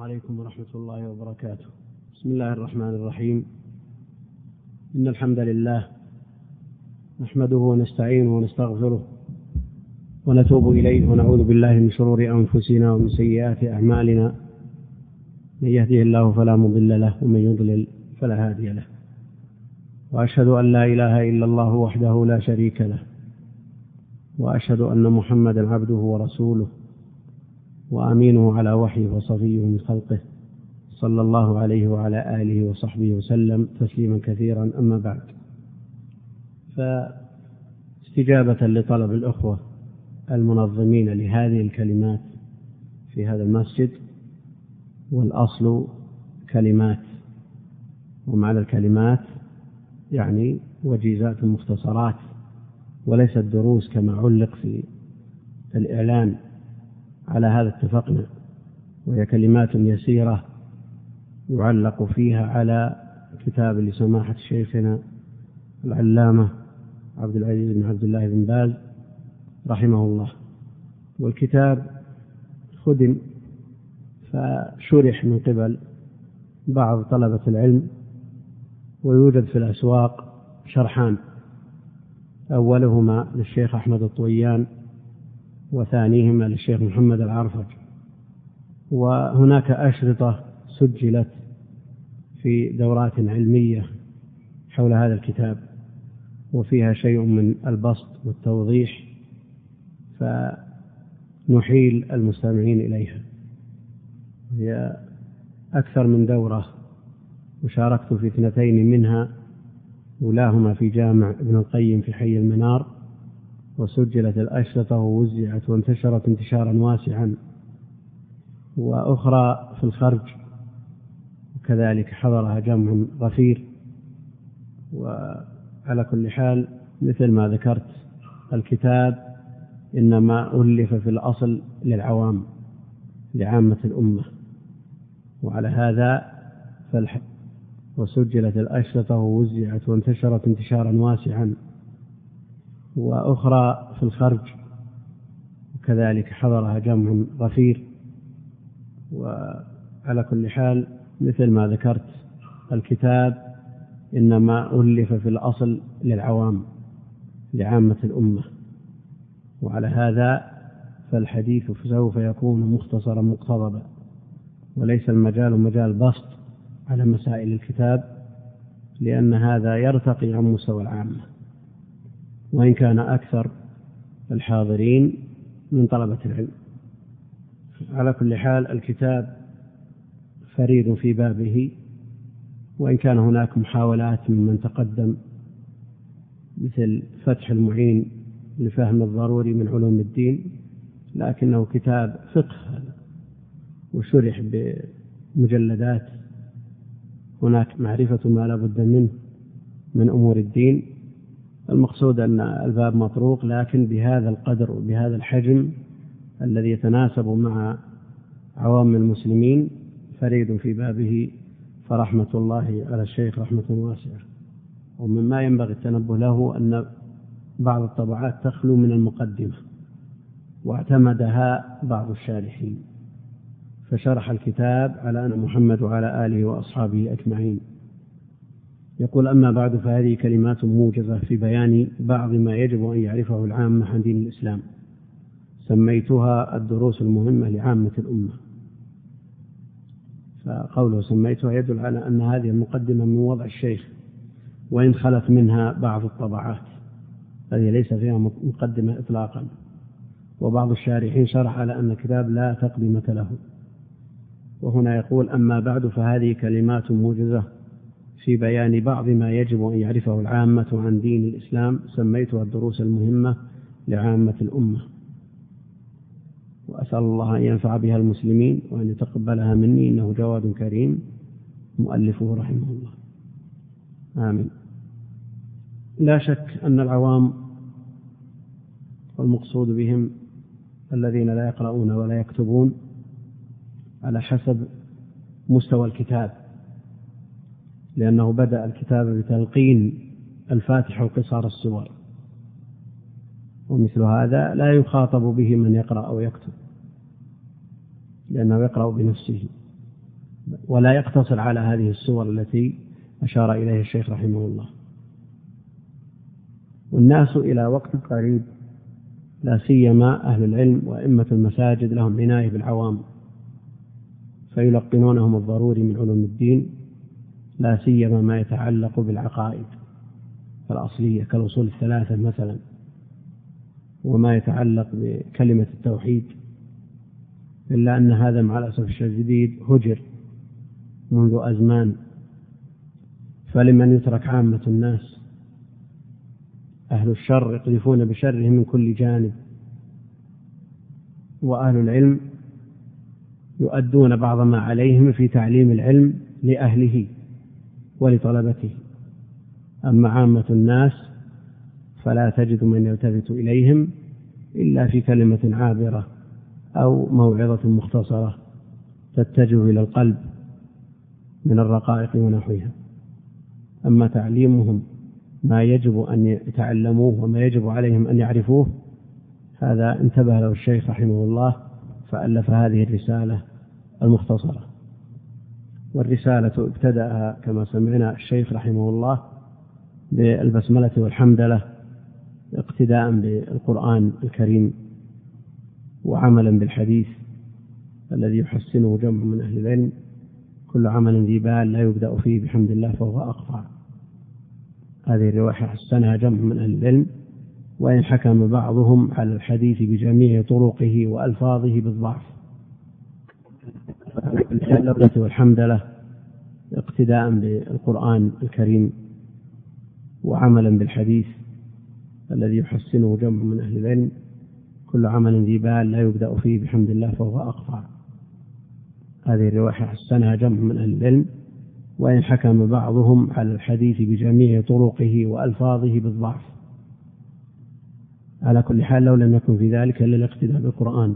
عليكم ورحمة الله وبركاته. بسم الله الرحمن الرحيم. إن الحمد لله نحمده ونستعينه ونستغفره ونتوب إليه ونعوذ بالله من شرور أنفسنا ومن سيئات أعمالنا، من يهده الله فلا مضل له ومن يضلل فلا هادي له، وأشهد أن لا إله إلا الله وحده لا شريك له، وأشهد أن محمدا عبده ورسوله وأمينه على وحيه وصفيه من خلقه، صلى الله عليه وعلى آله وصحبه وسلم تسليما كثيرا. أما بعد، فاستجابة لطلب الأخوة المنظمين لهذه الكلمات في هذا المسجد، والأصل كلمات، ومعنى الكلمات يعني وجيزات مختصرات، وليست دروس كما علق في الإعلان. على هذا اتفقنا، وهي كلمات يسيرة يعلق فيها على كتاب لسماحة شيخنا العلامة عبد العزيز بن عبد الله بن باز رحمه الله. والكتاب خدم فشرح من قبل بعض طلبة العلم، ويوجد في الأسواق شرحان، أولهما للشيخ أحمد الطويان، وثانيهما للشيخ محمد العرفج. وهناك أشرطة سجلت في دورات علمية حول هذا الكتاب، وفيها شيء من البسط والتوضيح، فنحيل المستمعين إليها. هي أكثر من دورة، وشاركت في 2 منها، أولاهما في جامع ابن القيم في حي المنار، وسجلت الأشرطة ووزعت وانتشرت انتشارا واسعا، وأخرى في الخرج، وكذلك حضرها جمع غفير. وعلى كل حال مثل ما ذكرت، الكتاب إنما ألف في الأصل للعوام، لعامة الأمة، وعلى هذا وسجلت الأشرطة ووزعت وانتشرت انتشارا واسعا، وأخرى في الخرج، وكذلك حضرها جمع غفير. وعلى كل حال مثل ما ذكرت، الكتاب إنما ألف في الأصل للعوام، لعامة الأمة، وعلى هذا فالحديث سوف يكون مختصرا مقتضبا، وليس المجال مجال بسط على مسائل الكتاب، لأن هذا يرتقي عن مستوى العامة، وإن كان أكثر الحاضرين من طلبة العلم. على كل حال الكتاب فريد في بابه، وإن كان هناك محاولات ممن تقدم، مثل فتح المعين لفهم الضروري من علوم الدين، لكنه كتاب فقه وشرح بمجلدات. هناك معرفة ما لا بد منه من أمور الدين. المقصود أن الباب مطروق، لكن بهذا القدر وبهذا الحجم الذي يتناسب مع عوام المسلمين، فريد في بابه، فرحمة الله على الشيخ رحمة واسعة. ومما ينبغي التنبه له أن بعض الطبعات تخلو من المقدمة، واعتمدها بعض الشارحين، فشرح الكتاب على أن محمد وعلى آله وأصحابه أجمعين. يقول: أما بعد، فهذه كلمات موجزة في بيان بعض ما يجب أن يعرفه العامة عن دين الإسلام، سميتها الدروس المهمة لعامة الأمة. فقوله سميتها يدل على أن هذه المقدمة من وضع الشيخ، وإن خلت منها بعض الطبعات، هذه ليس فيها مقدمة إطلاقا. وبعض الشارحين شرح على أن الكتاب لا تقدمة له. وهنا يقول: أما بعد، فهذه كلمات موجزة في بيان بعض ما يجب أن يعرفه العامة عن دين الإسلام، سميتها الدروس المهمة لعامة الأمة، وأسأل الله أن ينفع بها المسلمين وأن يتقبلها مني، إنه جواد كريم مؤلفه رحمه الله. آمين. لا شك أن العوام والمقصود بهم الذين لا يقرؤون ولا يكتبون على حسب مستوى الكتاب، لأنه بدأ الكتاب بتلقين الفاتحة وقصار السور، ومثل هذا لا يخاطب به من يقرأ أو يكتب، لأنه يقرأ بنفسه. ولا يقتصر على هذه الصور التي أشار إليها الشيخ رحمه الله. والناس إلى وقت قريب لا سيما أهل العلم وأئمة المساجد لهم عناية بالعوام، فيلقنونهم الضروري من علوم الدين، لا سيما ما يتعلق بالعقائد الأصلية كالأصول الثلاثة مثلا، وما يتعلق بكلمة التوحيد، إلا أن هذا مع الأسف الشديد هجر منذ أزمان. فلمن يترك عامة الناس، أهل الشر يقذفون بشرهم من كل جانب، وأهل العلم يؤدون بعض ما عليهم في تعليم العلم لأهله ولطلبته. أما عامة الناس فلا تجد من يلتفت إليهم إلا في كلمة عابرة أو موعظة مختصرة تتجه إلى القلب من الرقائق ونحوها. أما تعليمهم ما يجب أن يتعلموه وما يجب عليهم أن يعرفوه، هذا انتبه له الشيخ رحمه الله فألف هذه الرسالة المختصرة. والرسالة ابتدأها كما سمعنا الشيخ رحمه الله بالبسملة والحمدلة اقتداء بالقرآن الكريم وعملا بالحديث الذي يحسنه جمع من أهل العلم: كل عمل ذي بال لا يبدأ فيه بحمد الله فهو أقطع. هذه الرواية حسنها جمع من أهل العلم، وإن حكم بعضهم على الحديث بجميع طرقه وألفاظه بالضعف. والحمدلة اقتداء بالقرآن الكريم وعملا بالحديث الذي يحسنه جمع من أهل العلم: كل عمل ذي بال لا يبدأ فيه بحمد الله فهو أقطع. هذه الرواية حسنها جمع من أهل العلم، وإن حكم بعضهم على الحديث بجميع طرقه وألفاظه بالضعف. على كل حال، لو لم يكن في ذلك إلا الاقتداء بالقرآن،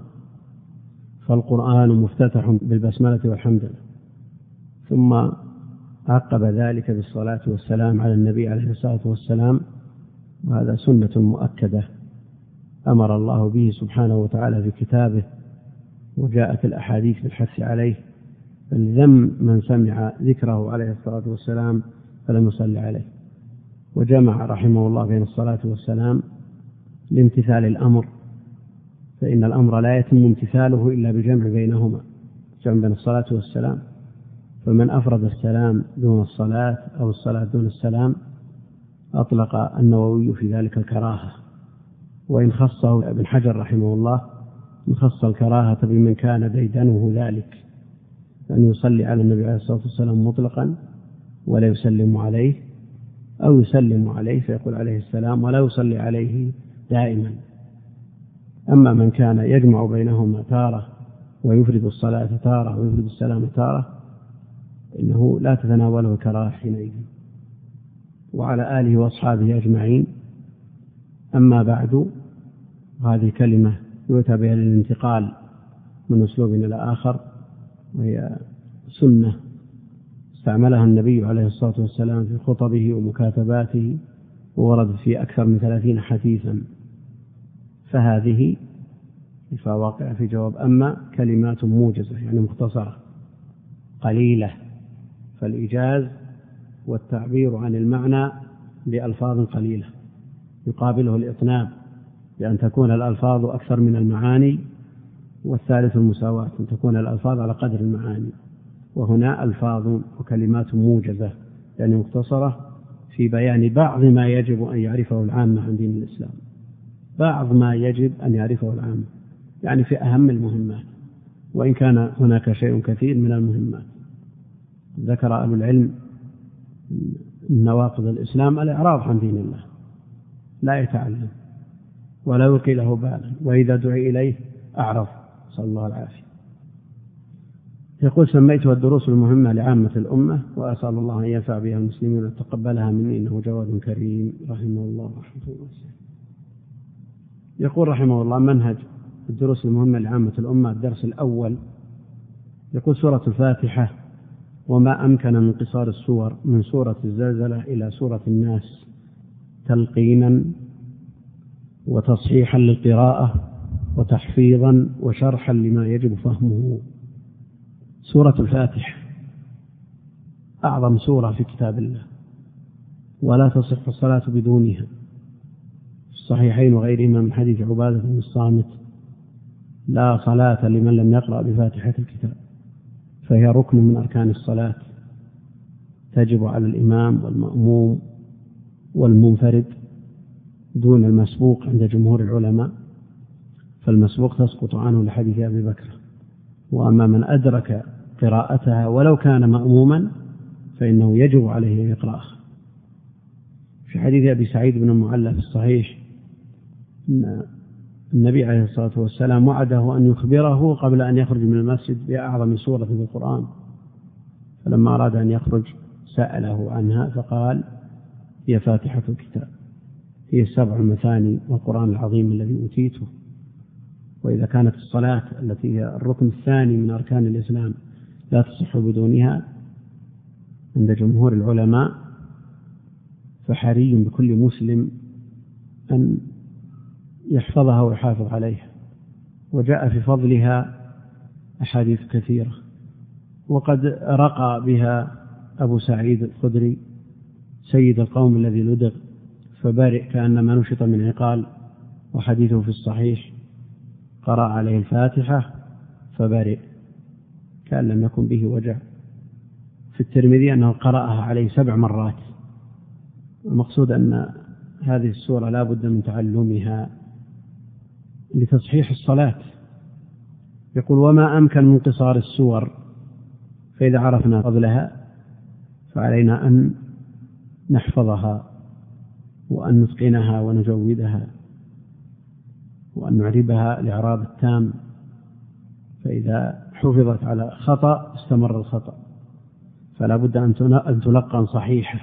فالقرآن مفتتح بالبسملة والحمدلله، ثم عقب ذلك بالصلاة والسلام على النبي عليه الصلاة والسلام، وهذا سنة مؤكدة أمر الله به سبحانه وتعالى في كتابه، وجاءت الأحاديث بالحث عليه، فالذم من سمع ذكره عليه الصلاة والسلام فلم يصلي عليه. وجمع رحمه الله بين الصلاة والسلام لامتثال الأمر، فإن الأمر لا يتم امتثاله إلا بجمع بينهما، جمع بين الصلاة والسلام. فمن أفرد السلام دون الصلاة أو الصلاة دون السلام أطلق النووي في ذلك الكراهة. وإن خصه ابن حجر رحمه الله خص الكراهة بمن كان ديدنه ذلك، أن يصلي على النبي عليه الصلاة والسلام مطلقا ولا يسلم عليه، أو يسلم عليه فيقول عليه السلام ولا يصلي عليه دائما. أما من كان يجمع بينهما تارة ويفرد الصلاة تارة ويفرد السلام تارة، إنه لا تتناوله الكراهة حينئذ. وعلى آله وأصحابه أجمعين. أما بعد، هذه كلمة يؤتى بها للانتقال من أسلوب إلى آخر، وهي سنة استعملها النبي عليه الصلاة والسلام في خطبه ومكاتباته، وورد في أكثر من 30 حديثا. فهذه واقع في جواب. أما كلمات موجزة يعني مختصرة قليلة، فالإيجاز والتعبير عن المعنى بألفاظ قليلة يقابله الإطناب، بأن تكون الألفاظ أكثر من المعاني، والثالث المساواة، أن تكون الألفاظ على قدر المعاني. وهنا ألفاظ وكلمات موجزة يعني مختصرة في بيان بعض ما يجب أن يعرفه العامة عن دين الإسلام، بعض ما يجب أن يعرفه العامة، يعني في أهم المهمات، وإن كان هناك شيء كثير من المهمات. ذكر أهل العلم نواقض الإسلام الإعراض عن دين الله، لا يتعلم ولا يلقي له بالا، وإذا دعي إليه أعرض، صلى الله العافية. يقول: سميتها الدروس المهمة لعامة الأمة، وأسأل الله أن ينفع بها المسلمين وتقبلها مني، إنه جواد كريم رحمه الله رحمه الله. يقول رحمه الله: منهج الدروس المهمة لعامة الأمة. الدرس الأول، يقول: سورة الفاتحة وما أمكن من قصار السور من سورة الزلزلة إلى سورة الناس، تلقينا وتصحيحا للقراءة وتحفيظا وشرحا لما يجب فهمه. سورة الفاتحة أعظم سورة في كتاب الله، ولا تصح الصلاة بدونها. في الصحيحين وغيرهما من حديث عبادة بن الصامت: لا صلاة لمن لم يقرأ بفاتحة الكتاب، فهي ركن من أركان الصلاة، تجب على الإمام والمأموم والمنفرد دون المسبوق عند جمهور العلماء، فالمسبوق تسقط عنه لحديث أبي بكر. وأما من أدرك قراءتها ولو كان مأموما فإنه يجب عليه أن يقرأها. في حديث أبي سعيد بن المعلى في الصحيح أن النبي عليه الصلاة والسلام وعده أن يخبره قبل أن يخرج من المسجد بأعظم سورة في القرآن، فلما أراد أن يخرج سأله عنها فقال: هي فاتحة الكتاب، هي 7 المثاني والقرآن العظيم الذي أوتيته. وإذا كانت الصلاة التي هي الركن الثاني من أركان الإسلام لا تصح بدونها عند جمهور العلماء، فحري بكل مسلم أن يحفظها ويحافظ عليها. وجاء في فضلها أحاديث كثيرة، وقد رقى بها أبو سعيد الخدري سيد القوم الذي لدغ فبرئ كأنما نشط من عقال، وحديثه في الصحيح: قرأ عليه الفاتحة فبرئ كأن لم يكن به وجع. في الترمذي أنه قرأها عليه 7 مرات. المقصود أن هذه السورة لا بد من تعلمها لتصحيح الصلاة. يقول: وما أمكن من قصار السور، فإذا عرفنا فضلها فعلينا أن نحفظها وأن نتقنها ونجودها وأن نعربها الإعراب التام، فإذا حفظت على خطأ استمر الخطأ، فلا بد أن تلقن صحيحة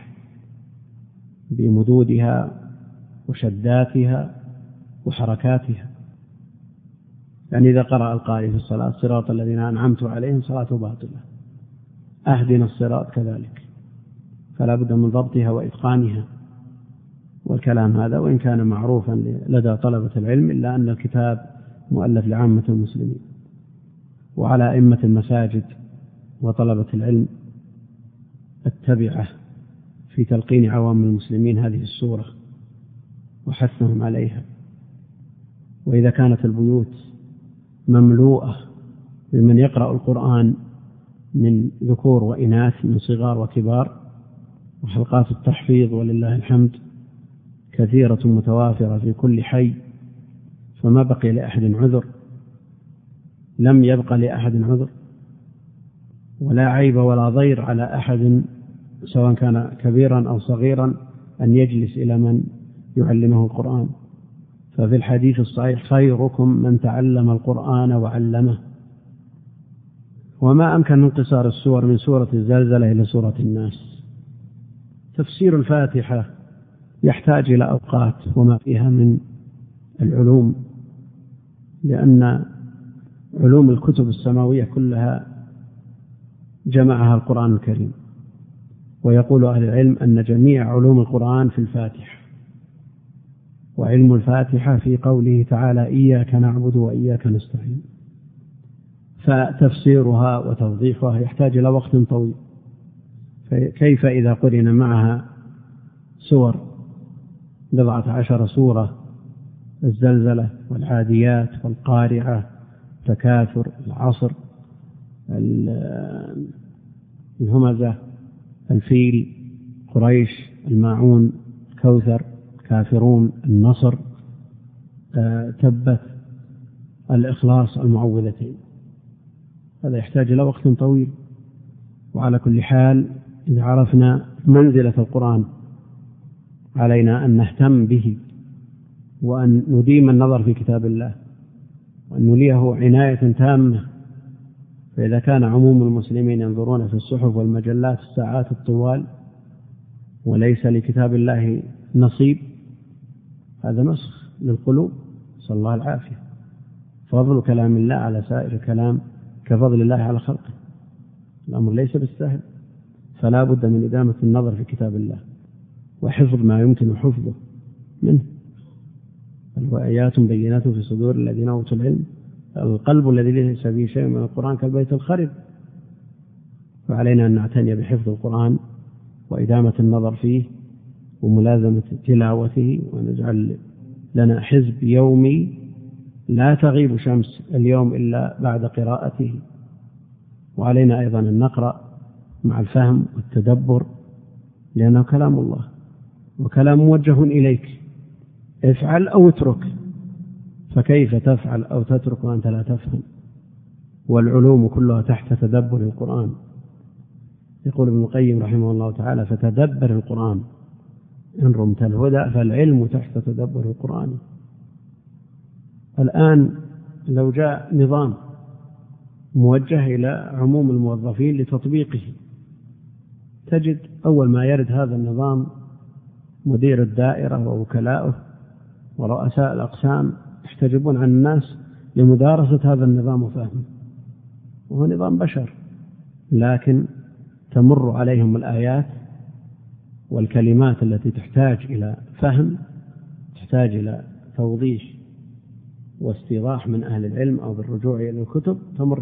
بمدودها وشداتها وحركاتها. يعني إذا قرأ القارئ في الصلاة: صراط الذين أنعمت عليهم، صلاة باطلة. أهدنا الصراط كذلك، فلا بد من ضبطها وإتقانها. والكلام هذا وإن كان معروفا لدى طلبة العلم إلا أن الكتاب مؤلف لعامة المسلمين، وعلى أئمة المساجد وطلبة العلم التبعة في تلقين عوام المسلمين هذه السورة وحثهم عليها. وإذا كانت البيوت مملوءة بمن يقرأ القرآن من ذكور وإناث، من صغار وكبار، وحلقات التحفيظ ولله الحمد كثيرة متوافرة في كل حي، فما بقي لأحد عذر، لم يبق لأحد عذر ولا عيب ولا ضير على أحد سواء كان كبيرا أو صغيرا أن يجلس إلى من يعلمه القرآن. ففي الحديث الصحيح: خيركم من تعلم القرآن وعلمه. وما أمكن من قصار السور من سورة الزلزلة إلى سورة الناس. تفسير الفاتحة يحتاج إلى أوقات وما فيها من العلوم، لأن علوم الكتب السماوية كلها جمعها القرآن الكريم. ويقول أهل العلم أن جميع علوم القرآن في الفاتحة، وعلم الفاتحة في قوله تعالى: إياك نعبد وإياك نستعين. فتفسيرها وتوضيحها يحتاج إلى وقت طويل، فكيف إذا قرن معها سور 14 سورة: الزلزلة والعاديات والقارعة، تكاثر، العصر، الهمزة، الفيل، قريش، الماعون، الكوثر، الكافرون، النصر، تبت، الإخلاص، المعوذتين. هذا يحتاج إلى وقت طويل. وعلى كل حال إذا عرفنا منزلة القرآن علينا أن نهتم به وأن نديم النظر في كتاب الله وأن نوليه عناية تامة. فإذا كان عموم المسلمين ينظرون في الصحف والمجلات الساعات الطوال وليس لكتاب الله نصيب، هذا مسخ للقلوب، صلى الله العافية. فضل كلام الله على سائر الكلام كفضل الله على خلقه، الأمر ليس بالسهل. فلا بد من إدامة النظر في كتاب الله وحفظ ما يمكن حفظه منه. وآيات بينات في صدور الذين أوتوا العلم. القلب الذي ليس فيه شيء من القرآن كالبيت الخرب، فعلينا أن نعتني بحفظ القرآن وإدامة النظر فيه وملازمة تلاوته، ونجعل لنا حزب يومي لا تغيب شمس اليوم إلا بعد قراءته. وعلينا أيضا أن نقرأ مع الفهم والتدبر، لأنه كلام الله وكلام موجه إليك، افعل أو اترك، فكيف تفعل أو تترك وأنت لا تفهم؟ والعلوم كلها تحت تدبر القرآن. يقول ابن القيم رحمه الله تعالى: فتدبر القرآن إن رمت الهدى، فالعلم تحت تدبر القرآن. الآن لو جاء نظام موجه إلى عموم الموظفين لتطبيقه، تجد أول ما يرد هذا النظام مدير الدائرة ووكلاؤه ورؤساء الأقسام يحتجبون عن الناس لمدارسة هذا النظام وفهمه، وهو نظام بشر، لكن تمر عليهم الآيات والكلمات التي تحتاج إلى فهم، تحتاج إلى توضيح واستيضاح من أهل العلم أو بالرجوع إلى الكتب، تمر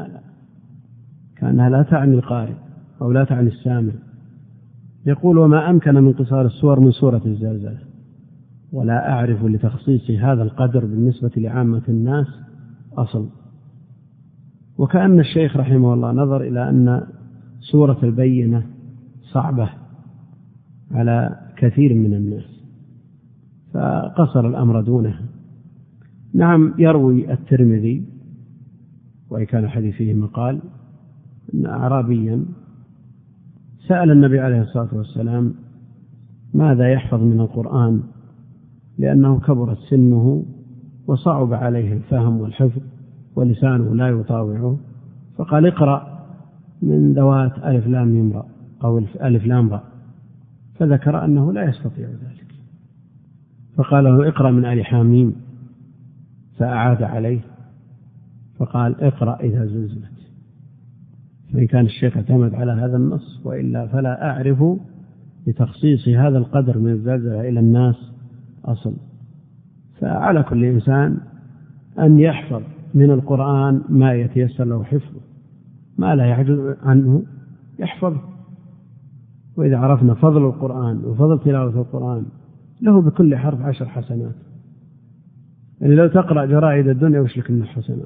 كأنها لا تعني القارئ أو لا تعني السامع. يقول: وما أمكن من قصار السور من سورة الزلزلة، ولا أعرف لتخصيص هذا القدر بالنسبة لعامة الناس أصل. وكأن الشيخ رحمه الله نظر إلى أن سورة البينة صعبة على كثير من الناس فقصر الأمر دونها. نعم، يروي الترمذي وإن كان الحديث فيه مقال أن أعرابيا سأل النبي عليه الصلاة والسلام ماذا يحفظ من القرآن، لأنه كبرت سنه وصعب عليه الفهم والحفظ ولسانه لا يطاوعه، فقال: اقرأ من ذوات ألف لام ميم راء أو ألف لام راء، فذكر أنه لا يستطيع ذلك، فقال له: اقرأ من آل حاميم، فأعاد عليه فقال: اقرأ إذا زلزلت. فإن كان الشيخ اعتمد على هذا النص، وإلا فلا أعرف لتخصيص هذا القدر من الزلزلة إلى الناس أصل. فعلى كل إنسان أن يحفظ من القرآن ما يتيسر له حفظه، ما لا يعجز عنه يحفظه. وإذا عرفنا فضل القرآن وفضل تلاوة القرآن، له بكل حرف 10 حسنات. يعني لو تقرأ جرائد الدنيا وش لك من الحسنات؟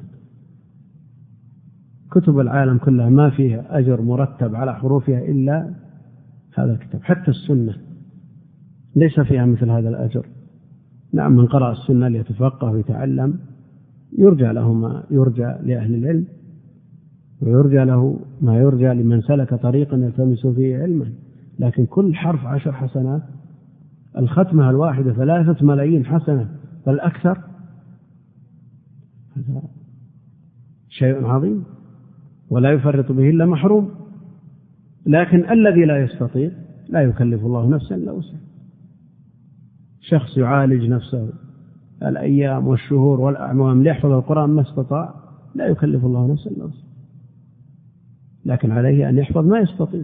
كتب العالم كلها ما فيها أجر مرتب على حروفها إلا هذا الكتاب، حتى السنة ليس فيها مثل هذا الأجر. نعم، من قرأ السنة ليتفقه ويتعلم يرجى له ما يرجى لأهل العلم، ويرجى له ما يرجى لمن سلك طريقا يلتمس فيه علما، لكن كل حرف 10 حسنات. الختمة الواحدة 3 ملايين حسنة بل أكثر، هذا شيء عظيم ولا يفرط به إلا محروم. لكن الذي لا يستطيع لا يكلف الله نفسا إلا وسعها. شخص يعالج نفسه الأيام والشهور والأعوام ليحفظ القرآن ما استطاع، لا يكلف الله نفسا إلا وسعها، لكن عليه أن يحفظ ما يستطيع.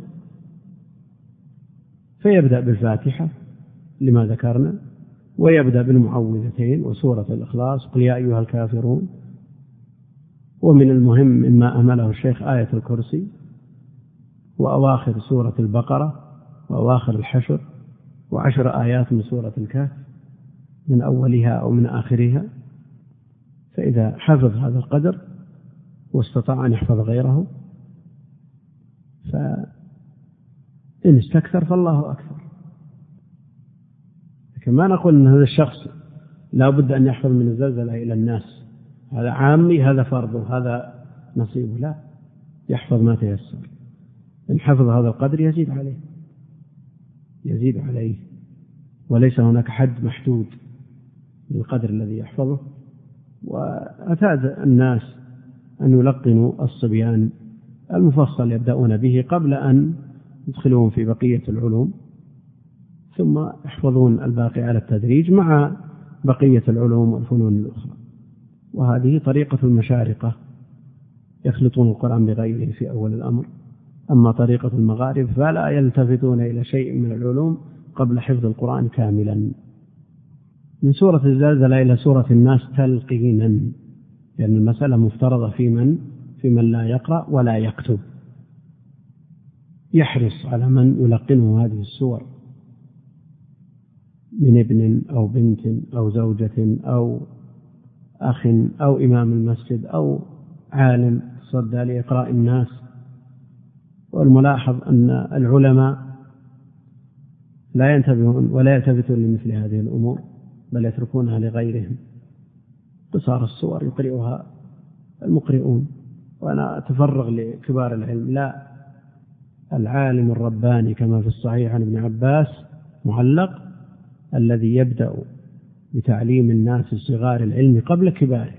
فيبدأ بالفاتحة لما ذكرنا، ويبدأ بالمعوذتين وسورة الإخلاص قل يا أيها الكافرون، ومن المهم مما أمله الشيخ آية الكرسي وأواخر سورة البقرة وأواخر الحشر و10 آيات من سورة الكهف من أولها أو من آخرها. فإذا حفظ هذا القدر واستطاع أن يحفظ غيره، فإن استكثر فالله أكثر. لكن ما نقول أن هذا الشخص لا بد أن يحفظ من الزلزلة إلى الناس، هذا عامي، هذا فرضه، هذا نصيبه. لا، يحفظ ما تيسر. إن حفظ هذا القدر يزيد عليه، وليس هناك حد محدود للقدر الذي يحفظه. وأعتاد الناس أن يلقنوا الصبيان المفصل يبدأون به قبل أن يدخلون في بقية العلوم، ثم يحفظون الباقي على التدريج مع بقية العلوم والفنون الأخرى. وهذه طريقة المشارقة، يخلطون القرآن بغيره في أول الأمر. أما طريقة المغارب فلا يلتفتون إلى شيء من العلوم قبل حفظ القرآن كاملا. من سورة الزلزلة إلى سورة الناس تلقينا، لأن المسألة مفترضة في من لا يقرأ ولا يكتب. يحرص على من يلقنه هذه السور من ابن أو بنت أو زوجة أو أخ أو إمام المسجد أو عالم صدى لإقراء الناس. والملاحظ أن العلماء لا ينتبهون ولا يلتفتون لمثل هذه الأمور، بل يتركونها لغيرهم. قصار السور يقرئها المقرئون. وأنا أتفرغ لكبار العلم، لا، العالم الرباني كما في الصحيح عن ابن عباس معلق الذي يبدأ بتعليم الناس صغار العلم قبل كباره،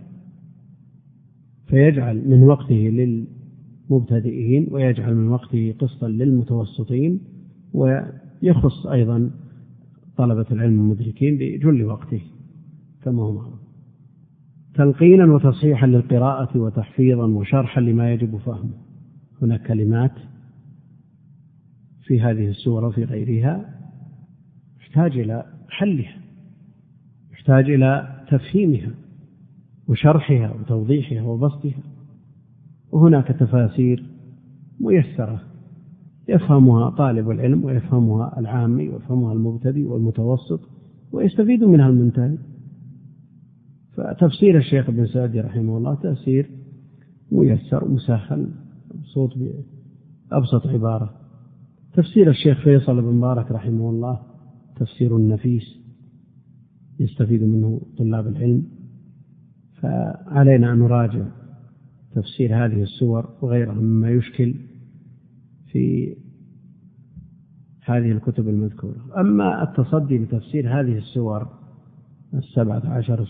فيجعل من وقته للمبتدئين ويجعل من وقته قسطا للمتوسطين، ويخص أيضا طلبة العلم المدركين بجل وقته كما هو معروف، تلقينا وتصحيحا للقراءة وتحفيظا وشرحا لما يجب فهمه. هناك كلمات في هذه السورة وفي غيرها يحتاج إلى حلها، يحتاج إلى تفهيمها وشرحها وتوضيحها وبسطها. وهناك تفاسير ميسرة يفهمها طالب العلم ويفهمها العامي ويفهمها المبتدئ والمتوسط ويستفيد منها المنتهي. فتفسير الشيخ ابن سعدي رحمه الله تفسير ميسر مسهل بصوت بأبسط عبارة. تفسير الشيخ فيصل بن مبارك رحمه الله تفسير نفيس يستفيد منه طلاب العلم. فعلينا أن نراجع تفسير هذه السور وغيرها مما يشكل في هذه الكتب المذكورة. أما التصدي لتفسير هذه السور 17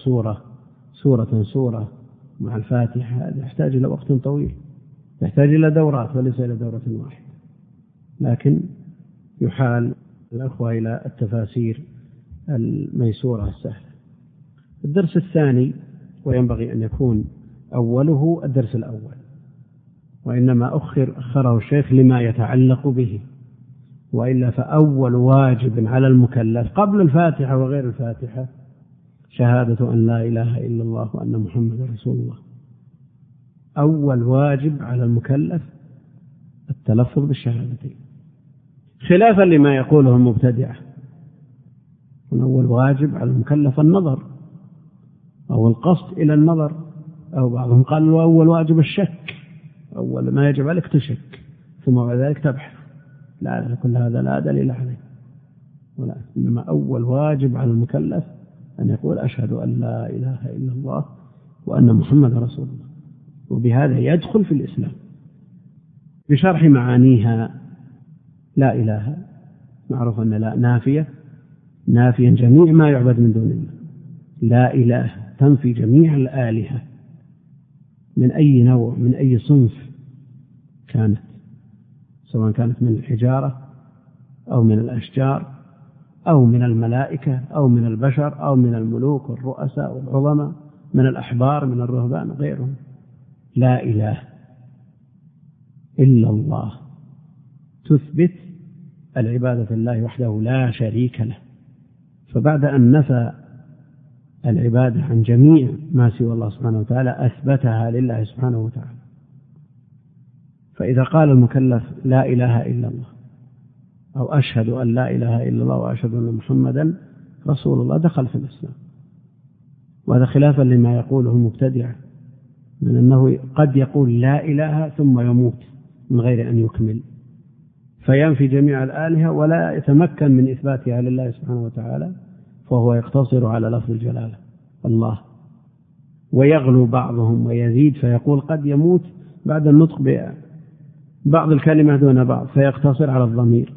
سورة مع الفاتحة يحتاج إلى وقت طويل، يحتاج إلى دورات وليس إلى دورة واحدة، لكن يحال الأخوة إلى التفاسير الميسورة السهلة. الدرس الثاني، وينبغي أن يكون أوله الدرس الأول، وإنما أخره الشيخ لما يتعلق به، وإلا فأول واجب على المكلف قبل الفاتحة وغير الفاتحة شهادة أن لا إله إلا الله وأن محمد رسول الله. أول واجب على المكلف التلفظ بالشهادتين، خلافا لما يقوله المبتدعة. أول واجب على المكلف النظر أو القصد إلى النظر، أو بعضهم قال أول واجب الشك، أول ما يجب عليك تشك ثم بعد ذلك تبحث. لا، كل هذا لا دليل عليه، ولا، إنما أول واجب على المكلف أن يقول أشهد أن لا إله إلا الله وأن محمد رسول الله، وبهذا يدخل في الإسلام. بشرح معانيها، لا إله معروف أن لا نافيا جميع ما يعبد من دون الله، لا إله تنفي جميع الآلهة من أي نوع من أي صنف كانت، سواء كانت من الحجارة أو من الأشجار أو من الملائكة أو من البشر أو من الملوك والرؤساء والعظماء، من الأحبار من الرهبان غيرهم. لا إله إلا الله تثبت العبادة لله وحده لا شريك له. فبعد أن نفى العبادة عن جميع ما سوى الله سبحانه وتعالى أثبتها لله سبحانه وتعالى. فإذا قال المكلف لا إله إلا الله أو أشهد أن لا إله إلا الله وأشهد أن محمدا رسول الله دخل في الإسلام. وهذا خلافا لما يقوله المبتدعة من أنه قد يقول لا إله ثم يموت من غير أن يكمل، فينفي جميع الآلهة ولا يتمكن من إثباتها لله سبحانه وتعالى، فهو يقتصر على لفظ الجلالة الله. ويغلو بعضهم ويزيد فيقول قد يموت بعد النطق بعض الكلمة دون بعض فيقتصر على الضمير.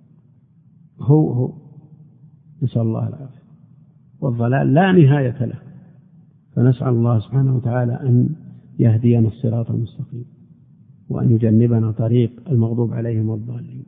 هو نسأل الله العافية. والضلال لا نهاية له، فنسأل الله سبحانه وتعالى أن يهدينا الصراط المستقيم وأن يجنبنا طريق المغضوب عليهم والضالين.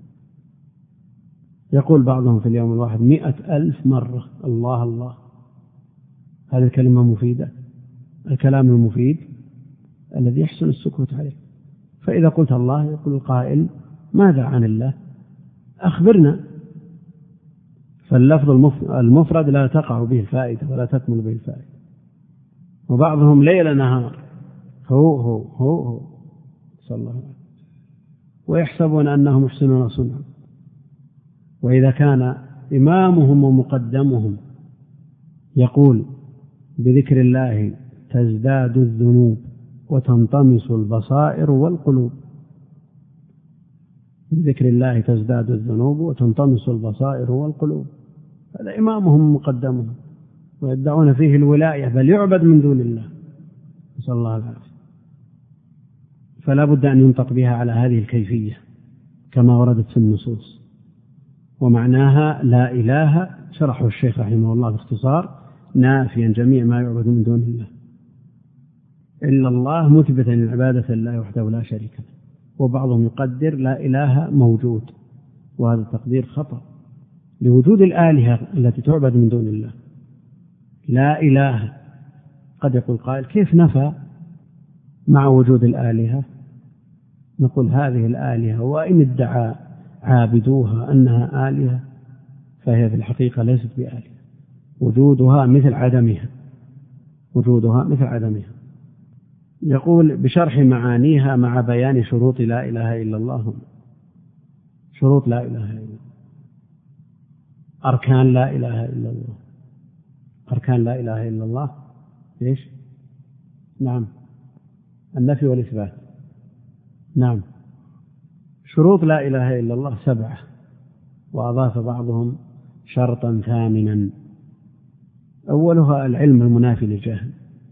يقول بعضهم في اليوم الواحد 100,000 مرة الله الله. هذه الكلمة مفيدة. الكلام المفيد الذي يحسن السكوت عليه. فإذا قلت الله يقول القائل ماذا عن الله؟ أخبرنا. فاللفظ المفرد لا تقع به الفائدة ولا تكمل به الفائدة. وبعضهم ليل نهار هو صلى الله عليه وسلم. ويحسبون أنهم يحسنون صنعا. وإذا كان إمامهم ومقدمهم يقول بذكر الله تزداد الذنوب وتنطمس البصائر والقلوب، بذكر الله تزداد الذنوب وتنطمس البصائر والقلوب، هذا إمامهم ومقدمهم، ويدعون فيه الولاية، بل يعبد من دون الله، نسأل الله العافية. فلا بد أن ينطق بها على هذه الكيفية كما وردت في النصوص. ومعناها لا إله، شرحه الشيخ رحمه الله باختصار، نافيا جميع ما يعبد من دون الله إلا الله، مثبتا العبادة لله وحده لا شريك له. وبعضهم يقدر لا إله موجود، وهذا التقدير خطأ لوجود الآلهة التي تعبد من دون الله. لا إله، قد يقول قائل كيف نفى مع وجود الآلهة؟ نقول هذه الآلهة وإن ادعى عابدوها أنها آلهة فهي في الحقيقة ليست بآلهة، وجودها مثل عدمها، وجودها مثل عدمها. يقول بشرح معانيها مع بيان شروط لا إله إلا الله. شروط لا إله إلا الله، أركان لا إله إلا الله. أركان لا إله إلا الله إيش؟ نعم، النفي والإثبات. نعم، شروط لا إله إلا الله 7، وأضاف بعضهم شرطا ثامنا. أولها العلم المنافي للجهل،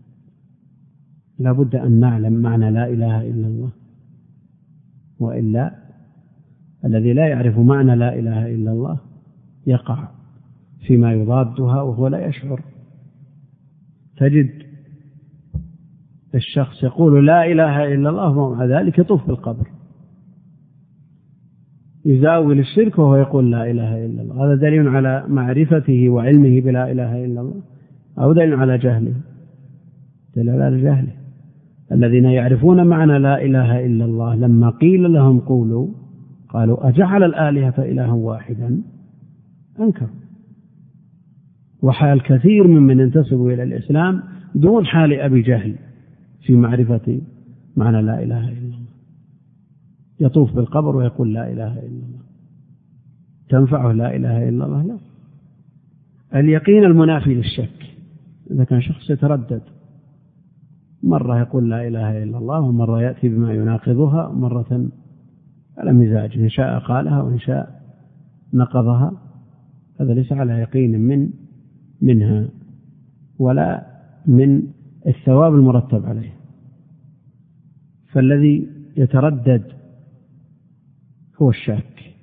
لا بد أن نعلم معنى لا إله إلا الله، وإلا الذي لا يعرف معنى لا إله إلا الله يقع فيما يضادها وهو لا يشعر. تجد الشخص يقول لا إله إلا الله ومع ذلك يطوف بالقبر، يزاول الشرك وهو يقول لا إله إلا الله. هذا دليل على معرفته وعلمه بلا إله إلا الله، أو دليل على جهله؟ دليل على جهله. الذين يعرفون معنى لا إله إلا الله لما قيل لهم قولوا قالوا أجعل الآلهة إلها واحدا أنكر. وحال كثير ممن ينتسب إلى الإسلام دون حال أبي جهل في معرفة معنى لا إله إلا الله، يطوف بالقبر ويقول لا إله إلا الله. تنفعه لا إله إلا الله؟ لا. اليقين المنافي للشك، إذا كان شخص يتردد، مرة يقول لا إله إلا الله ومرة يأتي بما يناقضها، مرة على مزاج، إن شاء قالها وإن شاء نقضها، هذا ليس على يقين منها ولا من الثواب المرتب عليه. فالذي يتردد هو الشك.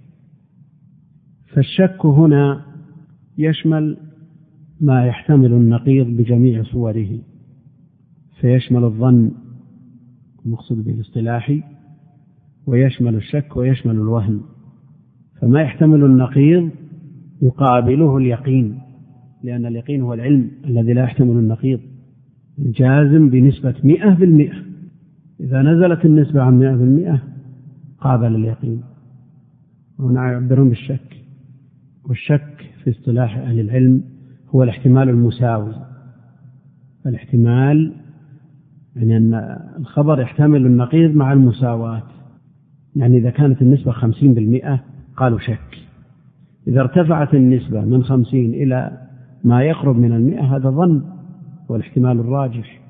فالشك هنا يشمل ما يحتمل النقيض بجميع صوره، فيشمل الظن المقصود به الاصطلاحي، ويشمل الشك، ويشمل الوهم. فما يحتمل النقيض يقابله اليقين، لأن اليقين هو العلم الذي لا يحتمل النقيض، جازم بنسبة 100%. إذا نزلت النسبة عن 100% قابل اليقين. هنا يعبرون بالشك، والشك في اصطلاح أهل العلم هو الاحتمال المساوي. الاحتمال يعني أن الخبر يحتمل النقيض مع المساواة، يعني إذا كانت النسبة 50% قالوا شك، إذا ارتفعت النسبة من 50 إلى ما يقرب من 100 هذا ظن والاحتمال الراجح.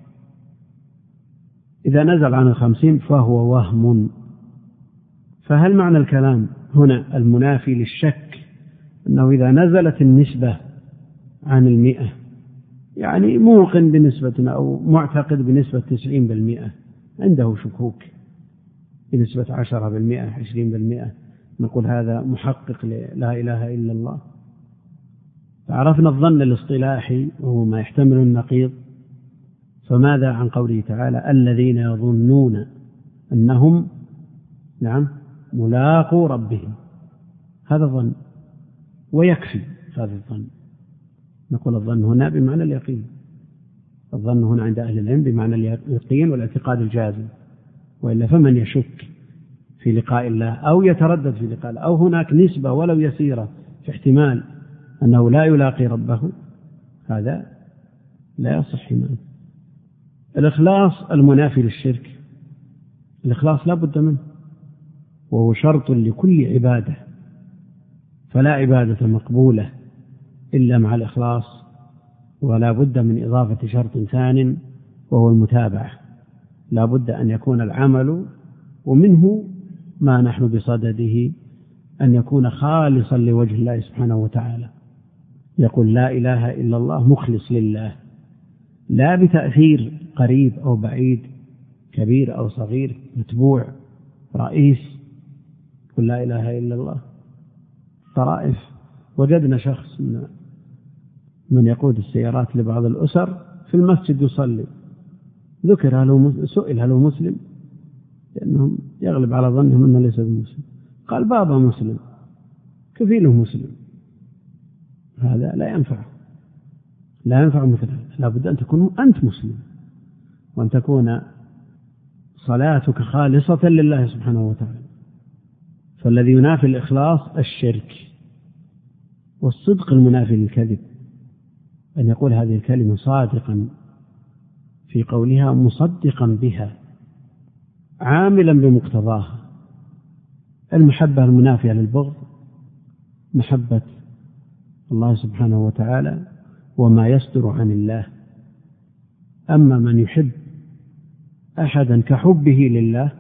إذا نزل عن 50 فهو وهم. فهل معنى الكلام هنا المنافي للشك أنه إذا نزلت النسبة عن 100 يعني موقن بنسبة أو معتقد بنسبة 90%، عنده شكوك بنسبة 10% 20%، نقول هذا محقق لا إله إلا الله. فعرفنا الظن الاصطلاحي وهو ما يحتمل النقيض. فماذا عن قوله تعالى الذين يظنون أنهم ملاقوا ربهم؟ هذا ظن ويكفي هذا الظن. نقول الظن هنا بمعنى اليقين، الظن هنا عند أهل العلم بمعنى اليقين والاعتقاد الجازم، وإلا فمن يشك في لقاء الله أو يتردد في لقاء الله، أو هناك نسبة ولو يسيرة في احتمال أنه لا يلاقي ربه، هذا لا يصح إيمانه. الإخلاص المنافي للشرك، الإخلاص لا بد منه، وهو شرط لكل عبادة، فلا عبادة مقبولة إلا مع الإخلاص، ولا بد من إضافة شرط ثان وهو المتابعة. لا بد أن يكون العمل، ومنه ما نحن بصدده، أن يكون خالصا لوجه الله سبحانه وتعالى. يقول لا إله إلا الله مخلص لله، لا بتأثير قريب أو بعيد، كبير أو صغير، متبوع، رئيس. قل لا إله إلا الله. طرائف وجدنا شخص من يقود السيارات لبعض الأسر في المسجد يصلي، سئل هل هو مسلم، لأنهم يغلب على ظنهم أنه ليس بمسلم. قال بابا مسلم، كفيله مسلم. هذا لا ينفع مثل هذا. لا بد أن تكون أنت مسلم، وأن تكون صلاتك خالصة لله سبحانه وتعالى. فالذي ينافي الإخلاص الشرك، والصدق المنافي للكذب، أن يقول هذه الكلمة صادقا في قولها، مصدقا بها، عاملا بمقتضاها. المحبة المنافية للبغض محبة الله سبحانه وتعالى وما يصدر عن الله. أما من يحب أحدا كحبه لله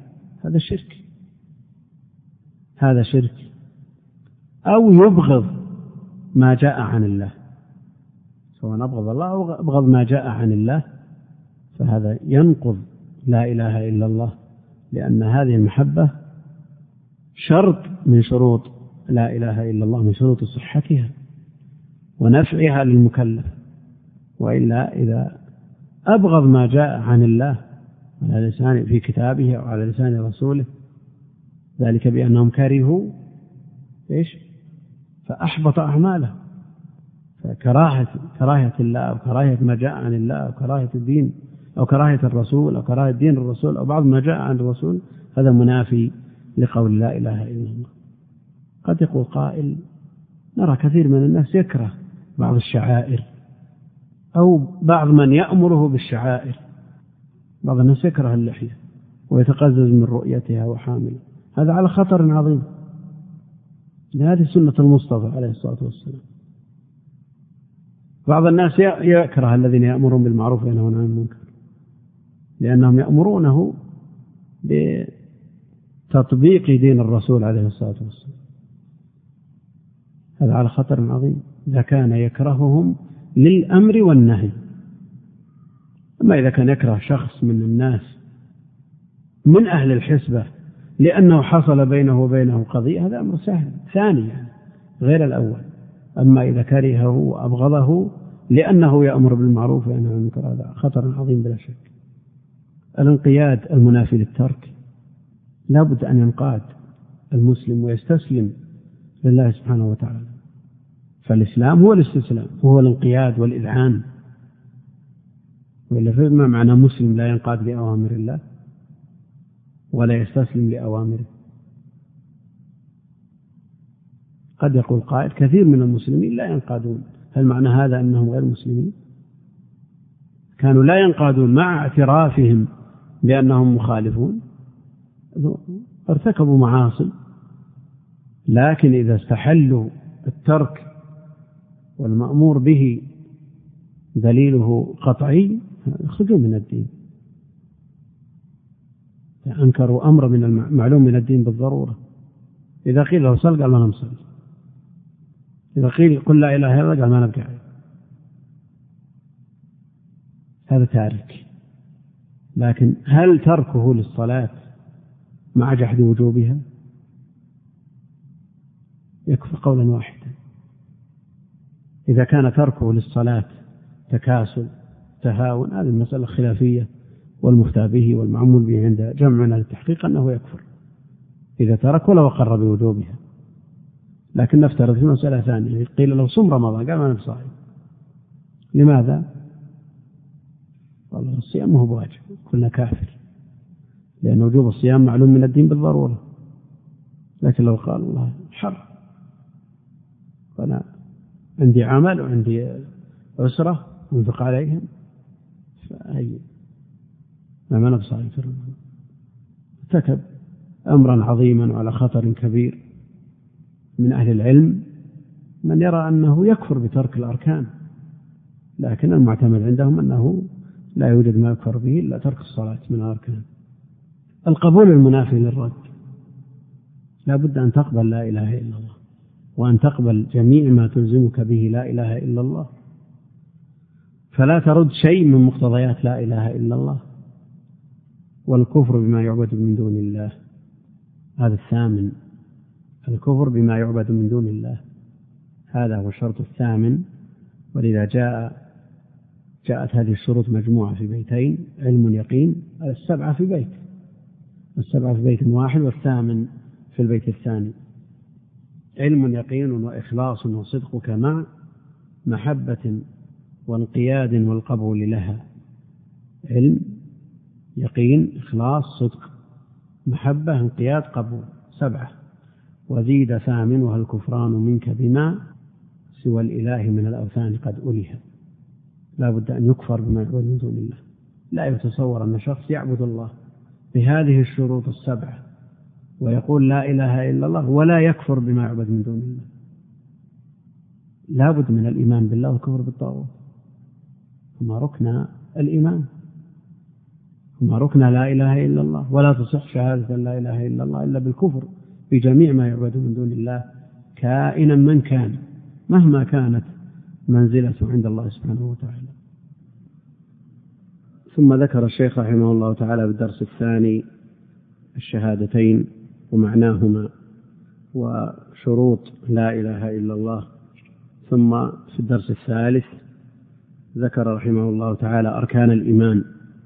هذا شرك، أو يبغض ما جاء عن الله، سواء أبغض الله أو أبغض ما جاء عن الله، فهذا ينقض لا إله إلا الله، لأن هذه المحبة شرط من شروط لا إله إلا الله، من شروط صحتها ونفعها للمكلف. وإلا إذا أبغض ما جاء عن الله على لسان في كتابه أو على لسان رسوله، ذلك بأنهم كرهوا فأحبط أعماله. فكراهية الله أو كراهية ما جاء عن الله أو كراهية الدين أو كراهية الرسول أو كراهية دين الرسول أو بعض ما جاء عن الرسول، هذا منافي لقول لا إله إلا الله. قد يقول قائل: نرى كثير من الناس يكره بعض الشعائر، أو بعض من يأمره بالشعائر. بعض الناس يكره اللحية ويتقزز من رؤيتها وحامله، هذا على خطر عظيم. هذه سنة المصطفى عليه الصلاة والسلام. بعض الناس يكره الذين يأمرون بالمعروف وينهون عن المنكر، لأنهم يأمرونه بتطبيق دين الرسول عليه الصلاة والسلام. هذا على خطر عظيم إذا كان يكرههم للأمر والنهي. أما إذا كان يكره شخص من الناس من أهل الحسبة لأنه حصل بينه وبينه قضية، هذا أمر سهل ثاني غير الأول. أما إذا كرهه وأبغضه لأنه يأمر بالمعروف وينهى عن المنكر، هذا خطر عظيم بلا شك. الانقياد المنافي للترك، لا بد أن ينقاد المسلم ويستسلم لله سبحانه وتعالى. فالإسلام هو الاستسلام، وهو الانقياد والإذعان. وإلا ما معنى مسلم لا ينقاد لأوامر الله ولا يستسلم لأوامره؟ قد يقول قائل: كثير من المسلمين لا ينقادون، هل معنى هذا أنهم غير مسلمين؟ كانوا لا ينقادون مع اعترافهم بأنهم مخالفون، ارتكبوا معاصي، لكن إذا استحلوا الترك والمأمور به دليله قطعي يخرجوا من الدين. أنكروا أمر من المعلوم من الدين بالضرورة. إذا قيل له صل قال ما نصلي، إذا قيل قل لا إله إلا الله قال ما نبكي عليه. هذا تارك. لكن هل تركه للصلاة مع جحد وجوبها؟ يكفي قولا واحدا. إذا كان تركه للصلاة تكاسل تهاون، هذه المسألة خلافية، والمفتى به والمعمول به عند جمع من التحقيق أنه يكفر إذا ترك ولو أقر بوجوبها. لكن نفترض في مسألة ثانية، قيل له صم رمضان قال ما أنا صائم، لماذا؟ والله الصيام هو بواجب، كلنا كافر، لأن وجوب الصيام معلوم من الدين بالضرورة. لكن لو قال الله حر، فأنا عندي عمل وعندي أسرة أنفق عليهم، فأي ما أنا بصائم في رمضان، ارتكب أمرا عظيما وعلى خطر كبير. من أهل العلم من يرى أنه يكفر بترك الأركان، لكن المعتمد عندهم أنه لا يوجد ما يكفر به إلا ترك الصلاة من الأركان. القبول المنافي للرد، لا بد أن تقبل لا إله إلا الله، وأن تقبل جميع ما تلزمك به لا إله إلا الله، فلا ترد شيء من مقتضيات لا إله إلا الله. والكفر بما يعبد من دون الله، هذا الثامن، الكفر بما يعبد من دون الله، هذا هو الشرط الثامن. ولذا جاءت هذه الشروط مجموعة في بيتين: علم يقين. السبعة في بيت، السبعة في بيت واحد، والثامن في البيت الثاني. علم يقين وإخلاص وصدقك مع محبة وانقياد والقبول لها. علم يقين إخلاص صدق محبة انقياد قبول، سبعة. وزيد ثامنها الكفران منك بما سوى الإله من الأوثان قد ألها. لا بد أن يكفر بما يعبد من دون الله. لا يتصور أن شخص يعبد الله بهذه الشروط السبعة ويقول لا إله إلا الله ولا يكفر بما يعبد من دون الله. لا بد من الإيمان بالله والكفر بالطاغوت، هما ركن الإيمان، هما ركن لا إله إلا الله. ولا تصح شهادة لا إله إلا الله إلا بالكفر بجميع ما يعبد من دون الله، كائنا من كان، مهما كانت منزلته عند الله سبحانه وتعالى. ثم ذكر الشيخ رحمه الله تعالى بالدرس الثاني الشهادتين ومعناهما وشروط لا إله إلا الله. ثم في الدرس الثالث ذكر رحمه الله تعالى أركان الإيمان،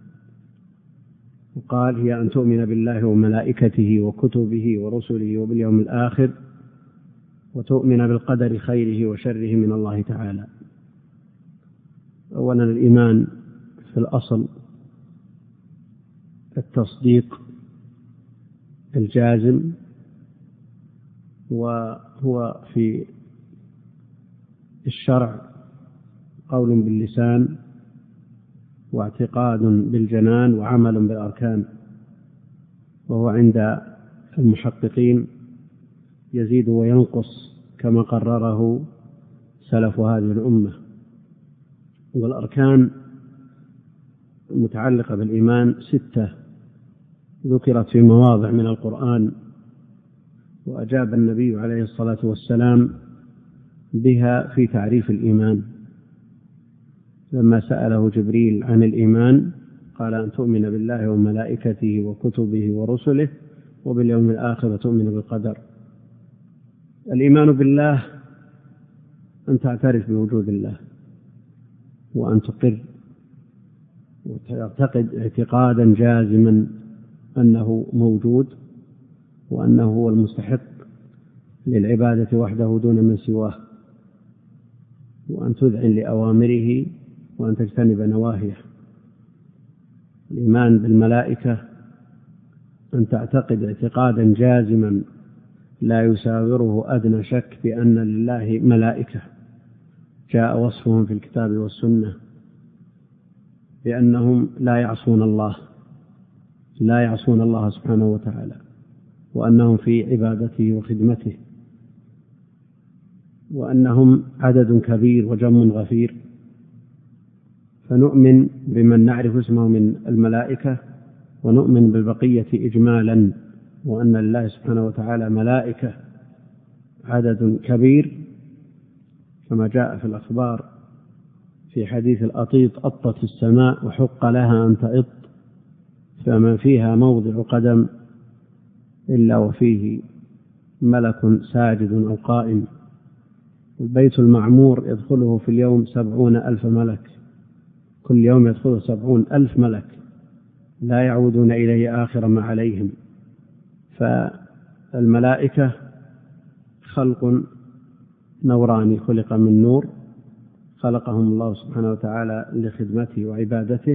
وقال: هي أن تؤمن بالله وملائكته وكتبه ورسله وباليوم الآخر، وتؤمن بالقدر خيره وشره من الله تعالى. أولا الإيمان في الأصل التصديق الجازم، وهو في الشرع قول باللسان واعتقاد بالجنان وعمل بالأركان، وهو عند المحققين يزيد وينقص كما قرره سلف هذه الأمة. والأركان المتعلقة بالإيمان 6 ذكرت في مواضع من القرآن، وأجاب النبي عليه الصلاة والسلام بها في تعريف الإيمان. لما سأله جبريل عن الإيمان قال: أن تؤمن بالله وملائكته وكتبه ورسله وباليوم الآخر وتؤمن بالقدر. الإيمان بالله أن تعترف بوجود الله، وأن تقر وتعتقد اعتقادا جازما أنه موجود، وأنه هو المستحق للعبادة وحده دون من سواه، وأن تذعن لأوامره وأن تجتنب نواهيه. الإيمان بالملائكة أن تعتقد اعتقادا جازما لا يساوره أدنى شك بأن لله ملائكة جاء وصفهم في الكتاب والسنة بأنهم لا يعصون الله سبحانه وتعالى، وأنهم في عبادته وخدمته، وأنهم عدد كبير وجم غفير. فنؤمن بمن نعرف اسمه من الملائكة، ونؤمن بالبقية إجمالا، وأن الله سبحانه وتعالى ملائكة عدد كبير كما جاء في الأخبار في حديث الأطيط: أطت السماء وحق لها أن تئط، فما فيها موضع قدم إلا وفيه ملك ساجد أو قائم. البيت المعمور يدخله في اليوم 70,000 ملك، كل يوم يدخله 70,000 ملك لا يعودون إليه آخر ما عليهم. فالملائكة خلق نوراني، خلق من نور، خلقهم الله سبحانه وتعالى لخدمته وعبادته.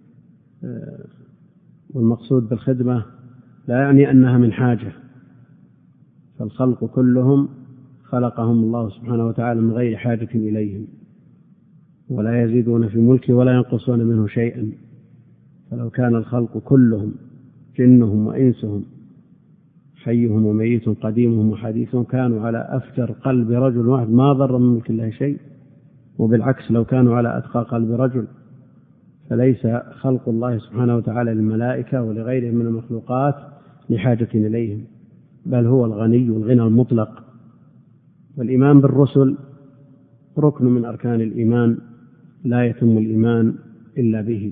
والمقصود بالخدمة لا يعني أنها من حاجة، فالخلق كلهم خلقهم الله سبحانه وتعالى من غير حاجة إليهم، ولا يزيدون في ملكه ولا ينقصون منه شيئا. فلو كان الخلق كلهم جنهم وإنسهم حيهم وميت قديمهم وحديثهم كانوا على أفجر قلب رجل واحد ما ضر من ملك الله شيء، وبالعكس لو كانوا على أتقى قلب رجل. فليس خلق الله سبحانه وتعالى للملائكة ولغيرهم من المخلوقات لحاجة إليهم، بل هو الغني الغنى المطلق. والإيمان بالرسل ركن من أركان الإيمان لا يتم الإيمان إلا به.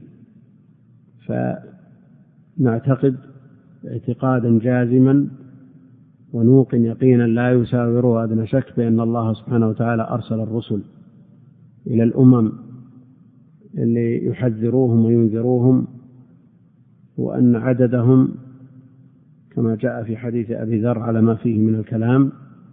فنعتقد اعتقادا جازما ونوقن يقينا لا يساوره أدنى شك بأن الله سبحانه وتعالى أرسل الرسل إلى الأمم اللي يحذروهم وينذروهم، وأن عددهم كما جاء في حديث أبي ذر على ما فيه من الكلام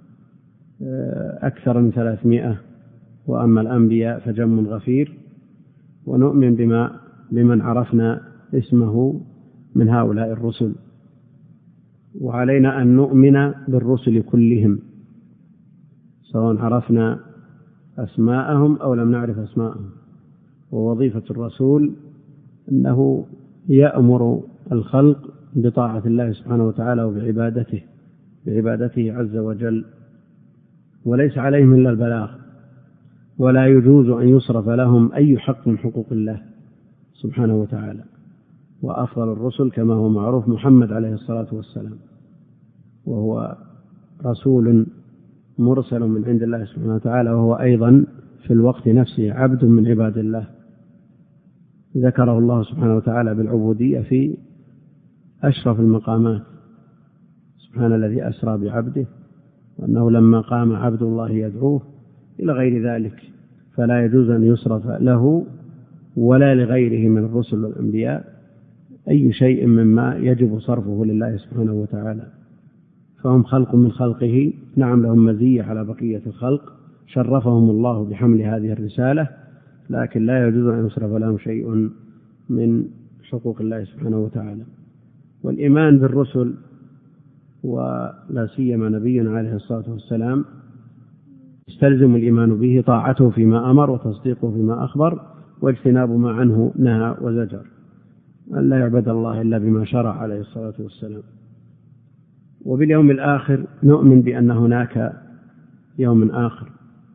أكثر من 300، وأما الأنبياء فجم غفير. ونؤمن بمن عرفنا اسمه من هؤلاء الرسل، وعلينا أن نؤمن بالرسل كلهم سواء عرفنا أسماءهم أو لم نعرف أسماءهم. ووظيفة الرسول أنه يأمر الخلق بطاعة الله سبحانه وتعالى بعبادته عز وجل، وليس عليهم إلا البلاغ، ولا يجوز أن يصرف لهم أي حق من حقوق الله سبحانه وتعالى. وأفضل الرسل كما هو معروف محمد عليه الصلاة والسلام، وهو رسول مرسل من عند الله سبحانه وتعالى، وهو أيضا في الوقت نفسه عبد من عباد الله، ذكره الله سبحانه وتعالى بالعبودية في أشرف المقامات. سبحان الذي أسرى بعبده، وأنه لما قام عبد الله يدعوه إلى غير ذلك. فلا يجوز أن يصرف له ولا لغيره من الرسل والأنبياء أي شيء مما يجب صرفه لله سبحانه وتعالى. فهم خلق من خلقه، نعم لهم مزية على بقية الخلق، شرفهم الله بحمل هذه الرسالة، لكن لا يجوز أن يصرف لهم شيء من حقوق الله سبحانه وتعالى. والإيمان بالرسل ولا سيما نبينا عليه الصلاة والسلام يستلزم الإيمان به طاعته فيما أمر وتصديقه فيما أخبر واجتناب ما عنه نهى وزجر، أن لا يعبد الله إلا بما شرع عليه الصلاة والسلام. وباليوم الآخر نؤمن بأن هناك يوم آخر،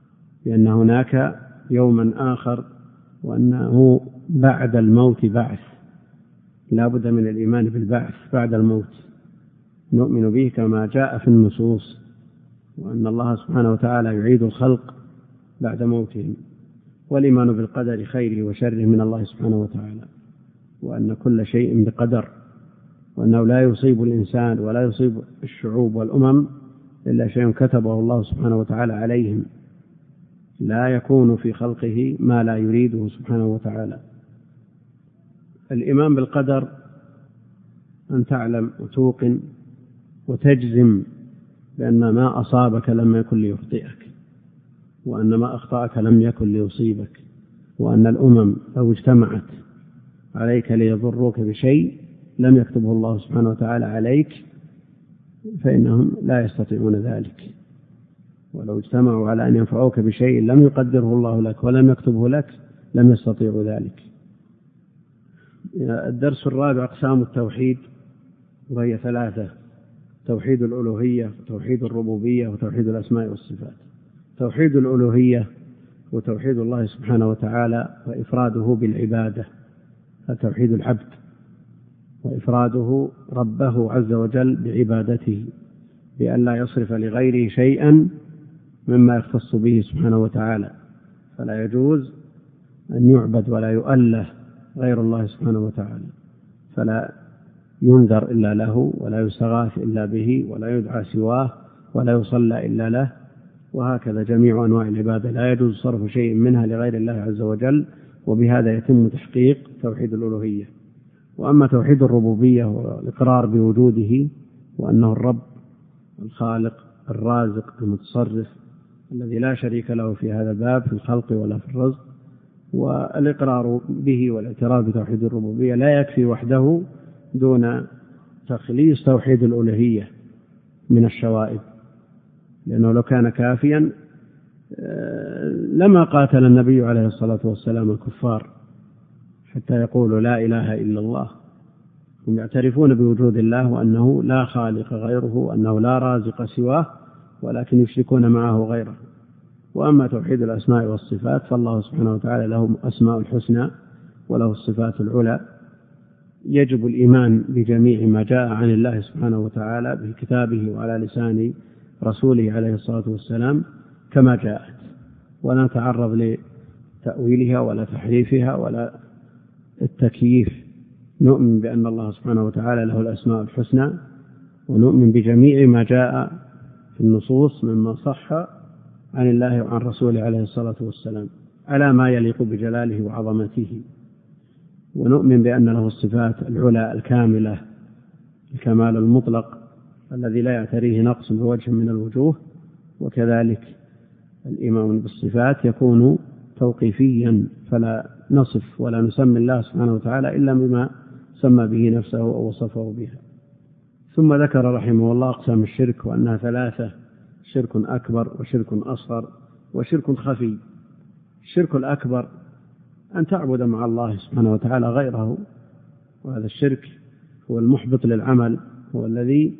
يوما آخر، وأنه بعد الموت بعث، لا بد من الإيمان بالبعث بعد الموت، نؤمن به كما جاء في النصوص، وأن الله سبحانه وتعالى يعيد الخلق بعد موتهم. والإيمان بالقدر خيره وشره من الله سبحانه وتعالى، وأن كل شيء بقدر، وأنه لا يصيب الإنسان ولا يصيب الشعوب والأمم إلا شيء كتبه الله سبحانه وتعالى عليهم، لا يكون في خلقه ما لا يريده سبحانه وتعالى. الإيمان بالقدر أن تعلم وتوقن وتجزم بأن ما أصابك لم يكن ليخطئك، وأن ما أخطأك لم يكن ليصيبك، وأن الأمم لو اجتمعت عليك ليضروك بشيء لم يكتبه الله سبحانه وتعالى عليك فإنهم لا يستطيعون ذلك، ولو اجتمعوا على أن ينفعوك بشيء لم يقدره الله لك ولم يكتبه لك لم يستطيعوا ذلك. الدرس الرابع أقسام التوحيد، وهي 3: توحيد الألوهية وتوحيد الربوبية وتوحيد الأسماء والصفات. توحيد الألوهية وتوحيد الله سبحانه وتعالى وإفراده بالعبادة، توحيد العبد وإفراده ربه عز وجل بعبادته، بأن لا يصرف لغيره شيئا مما يختص به سبحانه وتعالى، فلا يجوز أن يعبد ولا يؤله غير الله سبحانه وتعالى، فلا ينذر إلا له، ولا يستغاث إلا به، ولا يدعى سواه، ولا يصلى إلا له، وهكذا جميع أنواع العبادة لا يجوز صرف شيء منها لغير الله عز وجل، وبهذا يتم تحقيق توحيد الألوهية. وأما توحيد الربوبية والإقرار بوجوده وأنه الرب الخالق الرازق المتصرف الذي لا شريك له في هذا الباب في الخلق ولا في الرزق، والإقرار به والاعتراف بتوحيد الربوبية لا يكفي وحده دون تخليص توحيد الألوهية من الشوائب، لأنه لو كان كافيا لما قاتل النبي عليه الصلاة والسلام الكفار حتى يقولوا لا إله إلا الله، هم يعترفون بوجود الله وأنه لا خالق غيره وأنه لا رازق سواه، ولكن يشركون معه غيره. وأما توحيد الأسماء والصفات فالله سبحانه وتعالى له أسماء الحسنى وله الصفات العلى، يجب الإيمان بجميع ما جاء عن الله سبحانه وتعالى في كتابه وعلى لسان رسوله عليه الصلاة والسلام كما جاءت، ولا نتعرض لتأويلها ولا تحريفها ولا التكييف. نؤمن بأن الله سبحانه وتعالى له الأسماء الحسنى، ونؤمن بجميع ما جاء في النصوص مما صح عن الله وعن رسوله عليه الصلاة والسلام على ما يليق بجلاله وعظمته. ونؤمن بأن له الصفات العلى الكاملة، الكمال المطلق الذي لا يعتريه نقص بوجه من الوجوه. وكذلك الإيمان بالصفات يكون توقيفيا، فلا نصف ولا نسمي الله سبحانه وتعالى إلا بما سمى به نفسه أو وصفه بها. ثم ذكر رحمه الله أقسام الشرك وأنها ثلاثة: شرك أكبر وشرك أصغر وشرك خفي. الشرك الأكبر أن تعبد مع الله سبحانه وتعالى غيره، وهذا الشرك هو المحبط للعمل، هو الذي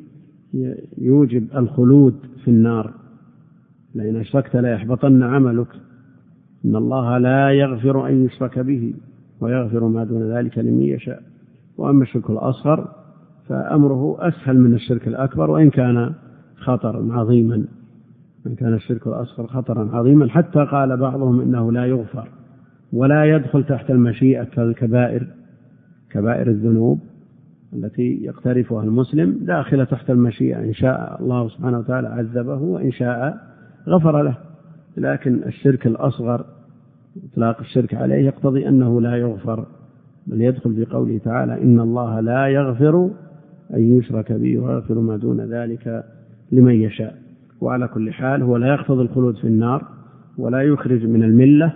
يوجب الخلود في النار. لئن أشركت لا يحبطن عملك، إن الله لا يغفر أن يشرك به ويغفر ما دون ذلك لمن يشاء. وأما الشرك الأصغر فأمره أسهل من الشرك الأكبر، وإن كان خطرا عظيما، إن كان الشرك الأصغر خطرا عظيما حتى قال بعضهم إنه لا يغفر ولا يدخل تحت المشيئة كالكبائر، كبائر الذنوب التي يقترفها المسلم داخلة تحت المشيئة، إن شاء الله سبحانه وتعالى عذبه وإن شاء غفر له. لكن الشرك الأصغر إطلاق الشرك عليه يقتضي أنه لا يغفر، بل يدخل في قوله تعالى: إن الله لا يغفر أن يشرك به ويغفر ما دون ذلك لمن يشاء. وعلى كل حال هو لا يقتضي الخلود في النار ولا يخرج من الملة،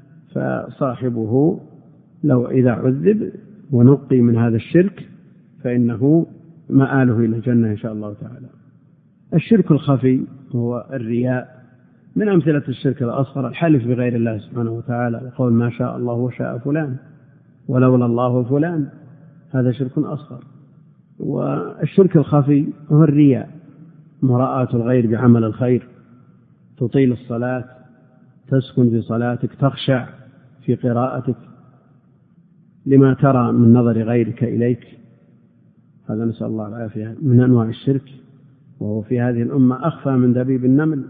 فصاحبه لو إذا عذب ونقي من هذا الشرك فإنه مآله إلى الجنة إن شاء الله تعالى. الشرك الخفي هو الرياء. من أمثلة الشرك الأصغر الحلف بغير الله سبحانه وتعالى وقول ما شاء الله وشاء فلان ولولا الله فلان، هذا شرك أصغر. والشرك الخفي هو الرياء، مراءة الغير بعمل الخير، تطيل الصلاة، تسكن في صلاتك، تخشع في قراءتك لما ترى من نظر غيرك إليك، هذا نسأل الله العافية من أنواع الشرك، وهو في هذه الأمة أخفى من دبيب النمل،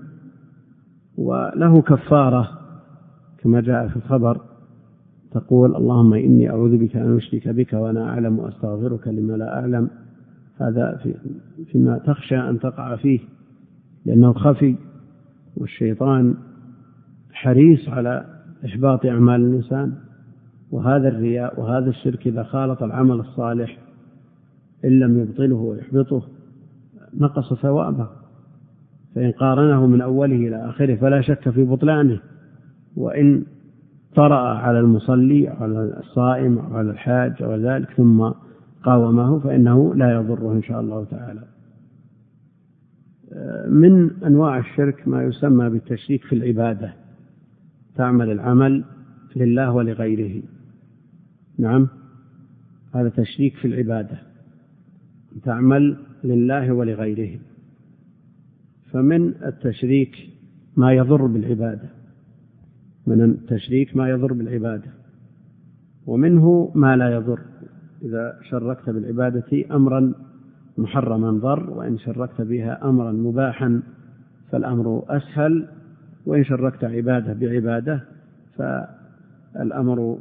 وله كفارة كما جاء في الخبر، تقول: اللهم إني أعوذ بك أن أشرك بك وأنا أعلم وأستغفرك لما لا أعلم. هذا فيما تخشى أن تقع فيه، لأنه خفي، والشيطان حريص على إحباط أعمال الإنسان. وهذا الرياء وهذا الشرك إذا خالط العمل الصالح إن لم يبطله ويحبطه نقص ثوابه، فإن قارنه من أوله إلى آخره فلا شك في بطلانه. وإن طرأ على المصلي أو على الصائم أو على الحاج أو ذلك ثم قاومه فإنه لا يضره إن شاء الله تعالى. من أنواع الشرك ما يسمى بالتشريك في العبادة، تعمل العمل لله ولغيره. نعم، هذا تشريك في العبادة، تعمل لله ولغيره. فمن التشريك ما يضر بالعبادة، من التشريك ما يضر بالعبادة، ومنه ما لا يضر. إذا شركت بالعبادة أمرا محرما ضر، وإن شركت بها أمرا مباحا فالأمر أسهل، وإن شركت عبادة بعبادة فالأمر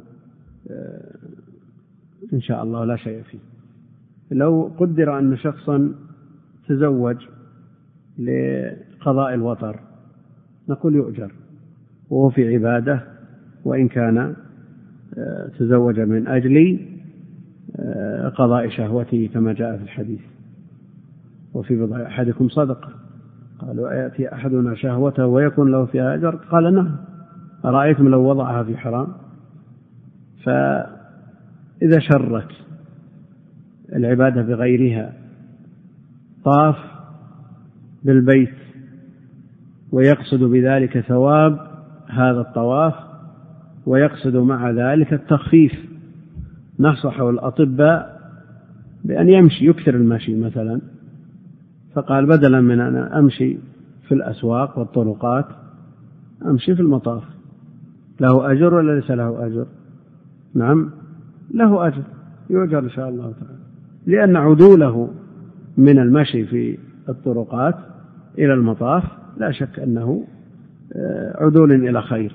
إن شاء الله لا شيء فيه. لو قدر أن شخصا تزوج لقضاء الوطر نقول يؤجر وهو في عبادة، وإن كان تزوج من أجل قضاء شهوته كما جاء في الحديث: وفي بضع أحدكم صدقة. قالوا: أيأتي أحدنا شهوته ويكون له فيها أجر؟ قال: نعم. أرأيتم لو وضعها في حرام؟ فإذا شرك العبادة بغيرها، طاف بالبيت ويقصد بذلك ثواب هذا الطواف ويقصد مع ذلك التخفيف، نصحوا الأطباء بأن يمشي يكثر المشي مثلا، فقال بدلا من أن أمشي في الأسواق والطرقات أمشي في المطاف. له أجر ولا ليس له أجر؟ نعم له أجر، يؤجر إن شاء الله تعالى، لأن عدوله من المشي في الطرقات إلى المطاف لا شك أنه عدول إلى خير.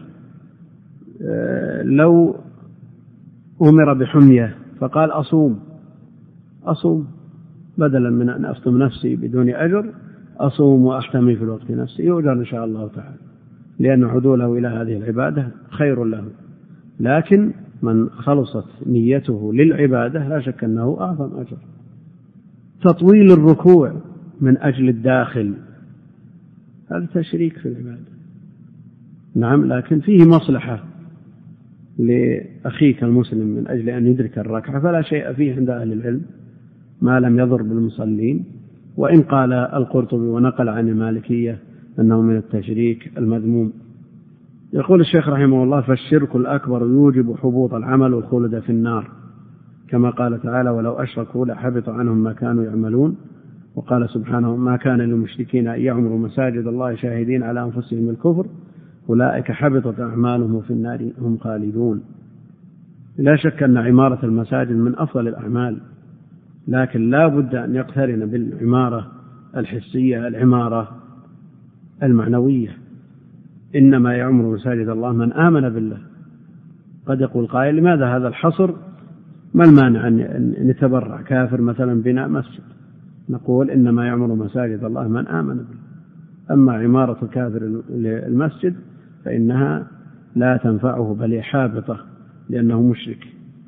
لو أمر بحمية فقال أصوم بدلا من أن أفطم نفسي بدون أجر، أصوم وأحتمي في الوقت نفسي، يؤجر إن شاء الله تعالى، لأن عدوله إلى هذه العبادة خير له. لكن من خلصت نيته للعبادة لا شك أنه أعظم أجر. تطويل الركوع من أجل الداخل هذا تشريك في العبادة، نعم، لكن فيه مصلحة لأخيك المسلم من أجل أن يدرك الركعة فلا شيء فيه عند أهل العلم ما لم يضر بالمصلين. وإن قال القرطبي ونقل عن المالكية أنه من التشريك المذموم. يقول الشيخ رحمه الله: فالشرك الأكبر يوجب حبوط العمل والخلد في النار، كما قال تعالى: ولو أشركوا لحبط عنهم ما كانوا يعملون. وقال سبحانه: ما كان للمشركين أن يعمروا مساجد الله شاهدين على أنفسهم الكفر أولئك حبطت أعمالهم في النار هم خالدون. لا شك أن عمارة المساجد من أفضل الأعمال، لكن لا بد أن يقترن بالعمارة الحسية العمارة المعنوية. إنما يعمر مساجد الله من آمن بالله. قد يقول قائل: لماذا هذا الحصر؟ ما المانع أن نتبرع كافر مثلا بناء مسجد؟ نقول: إنما يعمر مساجد الله من آمن بالله. أما عمارة الكافر المسجد فإنها لا تنفعه بل حابطة لأنه مشرك.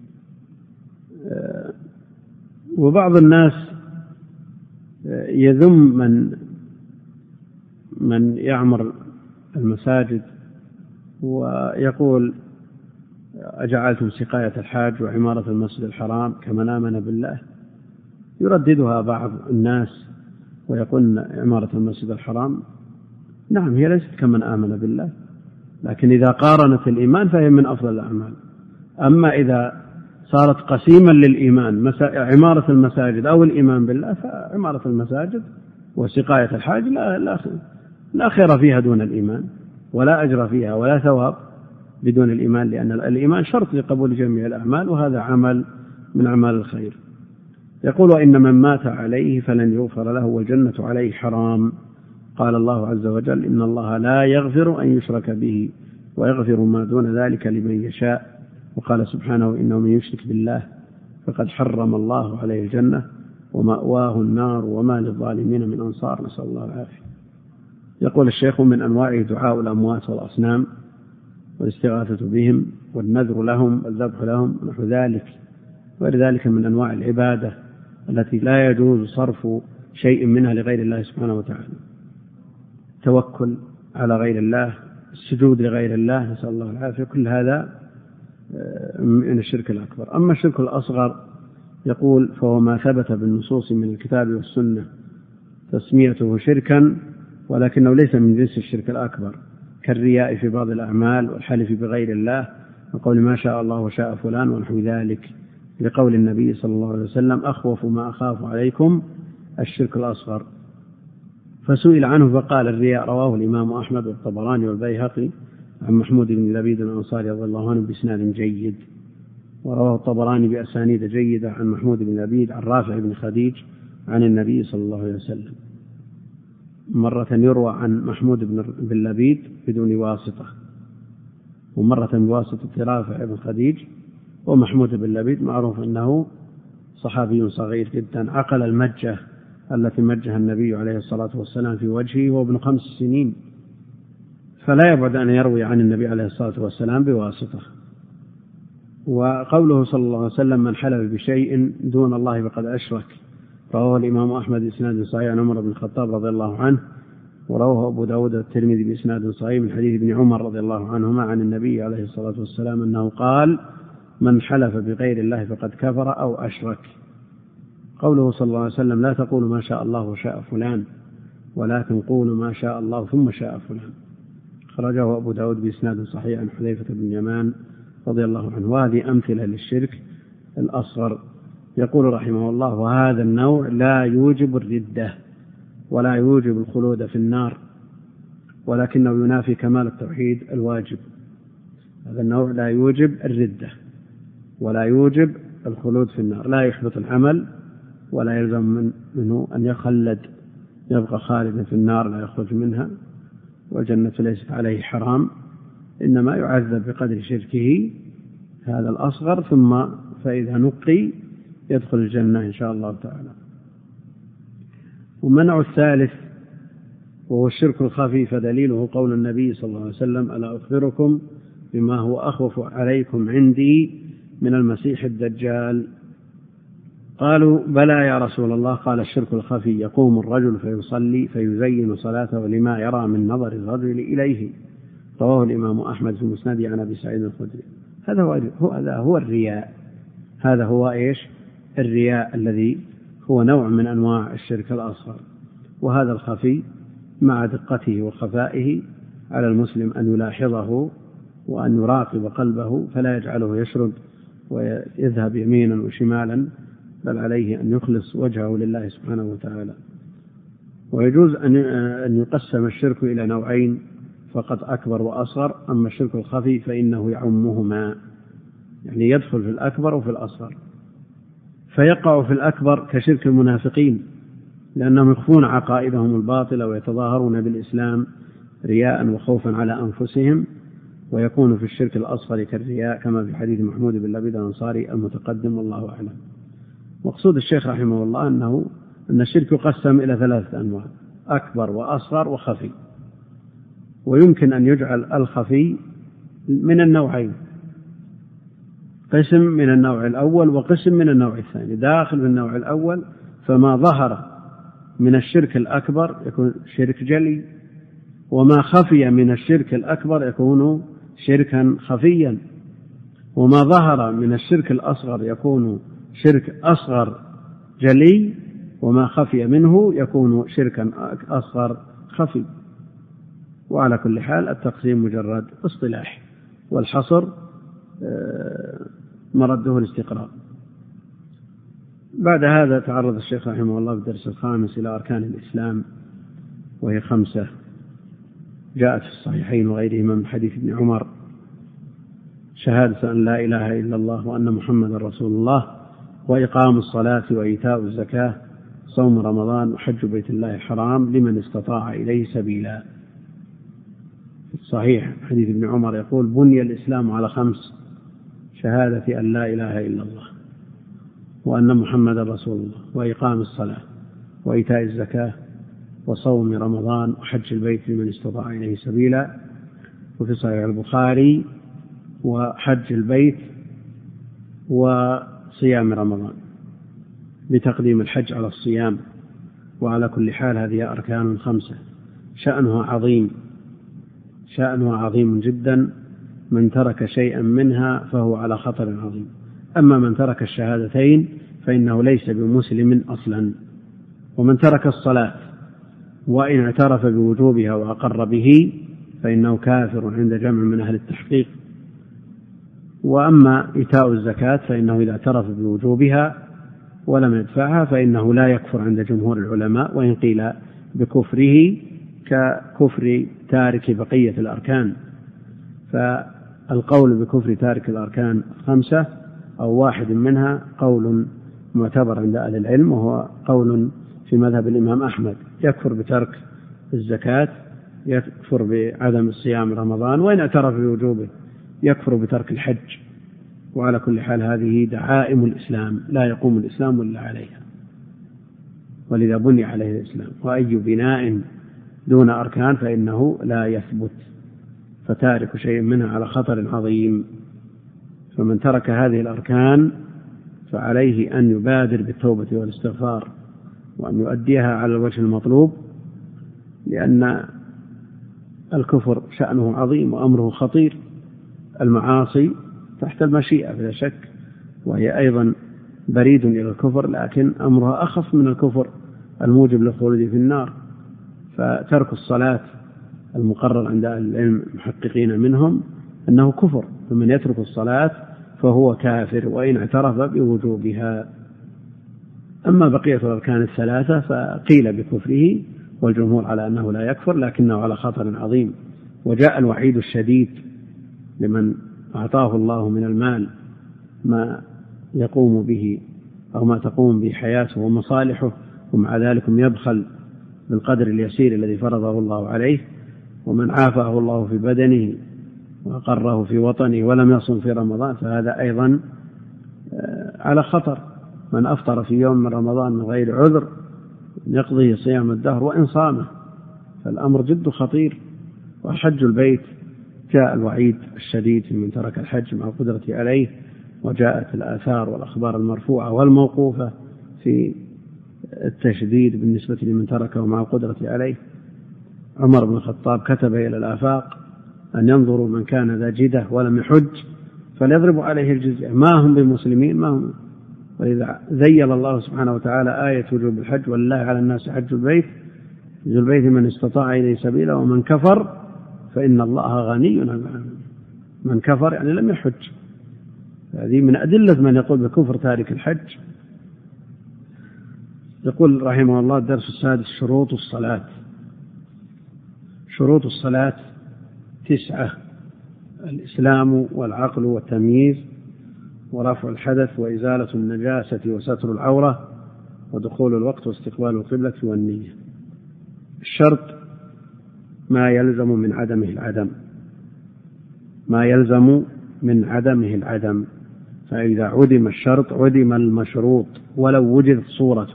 وبعض الناس يذم من يعمر المساجد ويقول: أجعلتم سقاية الحاج وعمارة المسجد الحرام كمن آمن بالله؟ يرددها بعض الناس ويقول: عمارة المسجد الحرام نعم هي ليست كمن آمن بالله، لكن إذا قارنت الإيمان فهي من أفضل الأعمال. أما إذا صارت قسيما للإيمان عمارة المساجد أو الإيمان بالله، فعمارة المساجد وسقاية الحاج لا خير فيها دون الإيمان، ولا أجر فيها ولا ثواب بدون الإيمان، لأن الإيمان شرط لقبول جميع الأعمال، وهذا عمل من أعمال الخير. يقول: وإن من مات عليه فلن يغفر له والجنة عليه حرام. قال الله عز وجل: إن الله لا يغفر أن يشرك به ويغفر ما دون ذلك لمن يشاء. وقال سبحانه: إنه من يشرك بالله فقد حرم الله عليه الجنة ومأواه النار وما للظالمين من أنصار، نسأل الله العافية. يقول الشيخ: من أنواعه دعاء الأموات والأصنام والاستغاثة بهم والنذر لهم والذبح لهم ونحو ذلك، وغير ذلك من أنواع العبادة التي لا يجوز صرف شيء منها لغير الله سبحانه وتعالى. التوكل على غير الله، السجود لغير الله، نسأل الله العافية، كل هذا من الشرك الأكبر. أما الشرك الأصغر يقول: فهو ما ثبت بالنصوص من الكتاب والسنة تسميته شركا، ولكنه ليس من جنس الشرك الأكبر، كالرياء في بعض الأعمال والحلف بغير الله وقول ما شاء الله وشاء فلان ونحو ذلك، لقول النبي صلى الله عليه وسلم: أخوف ما أخاف عليكم الشرك الأصغر. فسئل عنه فقال: الرياء. رواه الإمام أحمد والطبراني والبيهقي عن محمود بن لبيد الأنصاري رضي الله عنه بإسناد جيد، ورواه الطبراني بأسانيد جيدة عن محمود بن لبيد عن رافع بن خديج عن النبي صلى الله عليه وسلم. مرة يروى عن محمود بن لبيد بدون واسطة، ومرة بواسطة رافع بن خديج. ومحمود بن لبيد معروف أنه صحابي صغير جدا، عقل المجة التي مجها النبي عليه الصلاة والسلام في وجهه وهو ابن 5 سنين، فلا يبعد أن يروي عن النبي عليه الصلاة والسلام بواسطة. وقوله صلى الله عليه وسلم: من حلف بشيء دون الله فقد أشرك، رواه الإمام أحمد بإسناد صحيح عن عمر بن الخطاب رضي الله عنه، ورواه أبو داود والترمذي بإسناد صحيح من حديث ابن عمر رضي الله عنهما عن النبي عليه الصلاة والسلام أنه قال: من حلف بغير الله فقد كفر أو أشرك. قوله صلى الله عليه وسلم: لا تقولوا ما شاء الله وشاء فلان ولكن قولوا ما شاء الله ثم شاء فلان، خرجه أبو داود بإسناد صحيح عن حذيفة بن يمان رضي الله عنه. وهذه أمثلة للشرك الأصغر. يقول رحمه الله: وهذا النوع لا يوجب الردة ولا يوجب الخلود في النار، ولكنه ينافي كمال التوحيد الواجب. هذا النوع لا يوجب الردة ولا يوجب الخلود في النار، لا يحبط العمل ولا يلزم منه أن يخلد، يبقى خالدا في النار لا يخرج منها، والجنة ليست عليه حرام، إنما يعذب بقدر شركه هذا الأصغر، ثم فإذا نقي يدخل الجنة إن شاء الله تعالى. ومنع الثالث وهو الشرك الخفي، فدليله قول النبي صلى الله عليه وسلم: ألا أخبركم بما هو أخوف عليكم عندي من المسيح الدجال؟ قالوا: بلى يا رسول الله. قال: الشرك الخفي يقوم الرجل فيصلي فيزين صلاته لما يرى من نظر الرجل إليه. رواه الإمام أحمد في مسنده عن أبي سعيد الخدري. هذا هو الرياء. هذا هو إيش؟ الرياء الذي هو نوع من أنواع الشرك الأصغر. وهذا الخفي مع دقته وخفائه على المسلم أن يلاحظه وأن يراقب قلبه، فلا يجعله يشرد ويذهب يمينا وشمالا، بل عليه أن يخلص وجهه لله سبحانه وتعالى. ويجوز أن يقسم الشرك إلى نوعين فقط: أكبر وأصغر. أما الشرك الخفي فإنه يعمهما، يعني يدخل في الأكبر وفي الأصغر. فيقع في الأكبر كشرك المنافقين، لأنهم يخفون عقائدهم الباطلة ويتظاهرون بالإسلام رياء وخوفا على أنفسهم. ويكون في الشرك الأصغر كالرياء، كما في حديث محمود بن لبيد الأنصاري المتقدم، والله أعلم. مقصود الشيخ رحمه الله أن الشرك يقسم إلى 3 أنواع: أكبر وأصغر وخفي. ويمكن أن يجعل الخفي من النوعين، قسم من النوع الأول وقسم من النوع الثاني. داخل في النوع الأول فما ظهر من الشرك الأكبر يكون شرك جلي، وما خفي من الشرك الأكبر يكون شركا خفيا، وما ظهر من الشرك الأصغر يكون شرك أصغر جلي، وما خفي منه يكون شركا أصغر خفي. وعلى كل حال التقسيم مجرد اصطلاح، والحصر مرده الاستقراء. بعد هذا تعرض الشيخ رحمه الله في الدرس الخامس إلى أركان الإسلام، وهي 5 جاءت في الصحيحين وغيرهما من حديث ابن عمر: شهادة أن لا إله إلا الله وأن محمد رسول الله، وإقام الصلاة وإيتاء الزكاة، صوم رمضان، وحج بيت الله الحرام لمن استطاع إليه سبيلا. صحيح حديث ابن عمر يقول: بني الإسلام على 5: شهادة أن لا إله إلا الله وأن محمد رسول الله، وإقام الصلاة وإيتاء الزكاة، وصوم رمضان، وحج البيت لمن استطاع إليه سبيلا. وفي صحيح البخاري: وحج البيت وصيام رمضان، بتقديم الحج على الصيام. وعلى كل حال هذه أركان 5 شأنها عظيم جدا. من ترك شيئا منها فهو على خطر عظيم. أما من ترك الشهادتين فإنه ليس بمسلم أصلا. ومن ترك الصلاة وإن اعترف بوجوبها وأقر به فإنه كافر عند جمع من أهل التحقيق. وأما إيتاء الزكاة فإنه إذا اعترف بوجوبها ولم يدفعها فإنه لا يكفر عند جمهور العلماء، وإن قيل بكفره ككفر تارك بقية الأركان. فالقول بكفر تارك الأركان 5 أو واحد منها قول معتبر عند أهل العلم، وهو قول في مذهب الإمام أحمد: يكفر بترك الزكاة، يكفر بعدم الصيام رمضان، وإن اعترف بوجوبه يكفر بترك الحج. وعلى كل حال هذه دعائم الإسلام، لا يقوم الإسلام إلا عليها، ولذا بني عليه الإسلام. وأي بناء دون أركان فإنه لا يثبت، فتارك شيء منها على خطر عظيم. فمن ترك هذه الأركان فعليه أن يبادر بالتوبة والاستغفار، وأن يؤديها على الوجه المطلوب، لأن الكفر شأنه عظيم وأمره خطير. المعاصي تحت المشيئة بلا شك، وهي أيضا بريد إلى الكفر، لكن أمرها أخف من الكفر الموجب للخلود في النار. فترك الصلاة المقرر عند العلم المحققين منهم أنه كفر، فمن يترك الصلاة فهو كافر وإن اعترف بوجوبها. أما بقية الأركان الثلاثة فقيل بكفره، والجمهور على أنه لا يكفر لكنه على خطر عظيم. وجاء الوعيد الشديد لمن أعطاه الله من المال ما يقوم به أو ما تقوم به حياته ومصالحه، ومع ذلك يبخل بالقدر اليسير الذي فرضه الله عليه. ومن عافاه الله في بدنه وأقره في وطنه ولم يصم في رمضان فهذا أيضا على خطر. من أفطر في يوم من رمضان من غير عذر يقضي صيام الدهر وإن صامه، فالأمر جد خطير. وحج البيت جاء الوعيد الشديد في من ترك الحج مع القدرة عليه، وجاءت الآثار والأخبار المرفوعة والموقوفة في التشديد بالنسبة لمن تركه مع القدرة عليه. عمر بن الخطاب كتب إلى الآفاق أن ينظروا من كان ذا جدة ولم يحج فليضربوا عليه الجزية، ما هم بمسلمين ما هم. وإذا ذيل الله سبحانه وتعالى آية وجوب الحج ولله على الناس حج البيت من استطاع إليه سبيلا ومن كفر فإن الله غني عن العالمين. من كفر يعني لم يحج. هذه من أدلة من يقول بكفر تارك الحج. يقول رحمه الله الدرس السادس: شروط الصلاة. شروط الصلاة 9: الإسلام والعقل والتمييز ورفع الحدث وإزالة النجاسة وستر العورة ودخول الوقت واستقبال القبلة والنية. الشرط ما يلزم من عدمه العدم، ما يلزم من عدمه العدم، فإذا عدم الشرط عدم المشروط ولو وجدت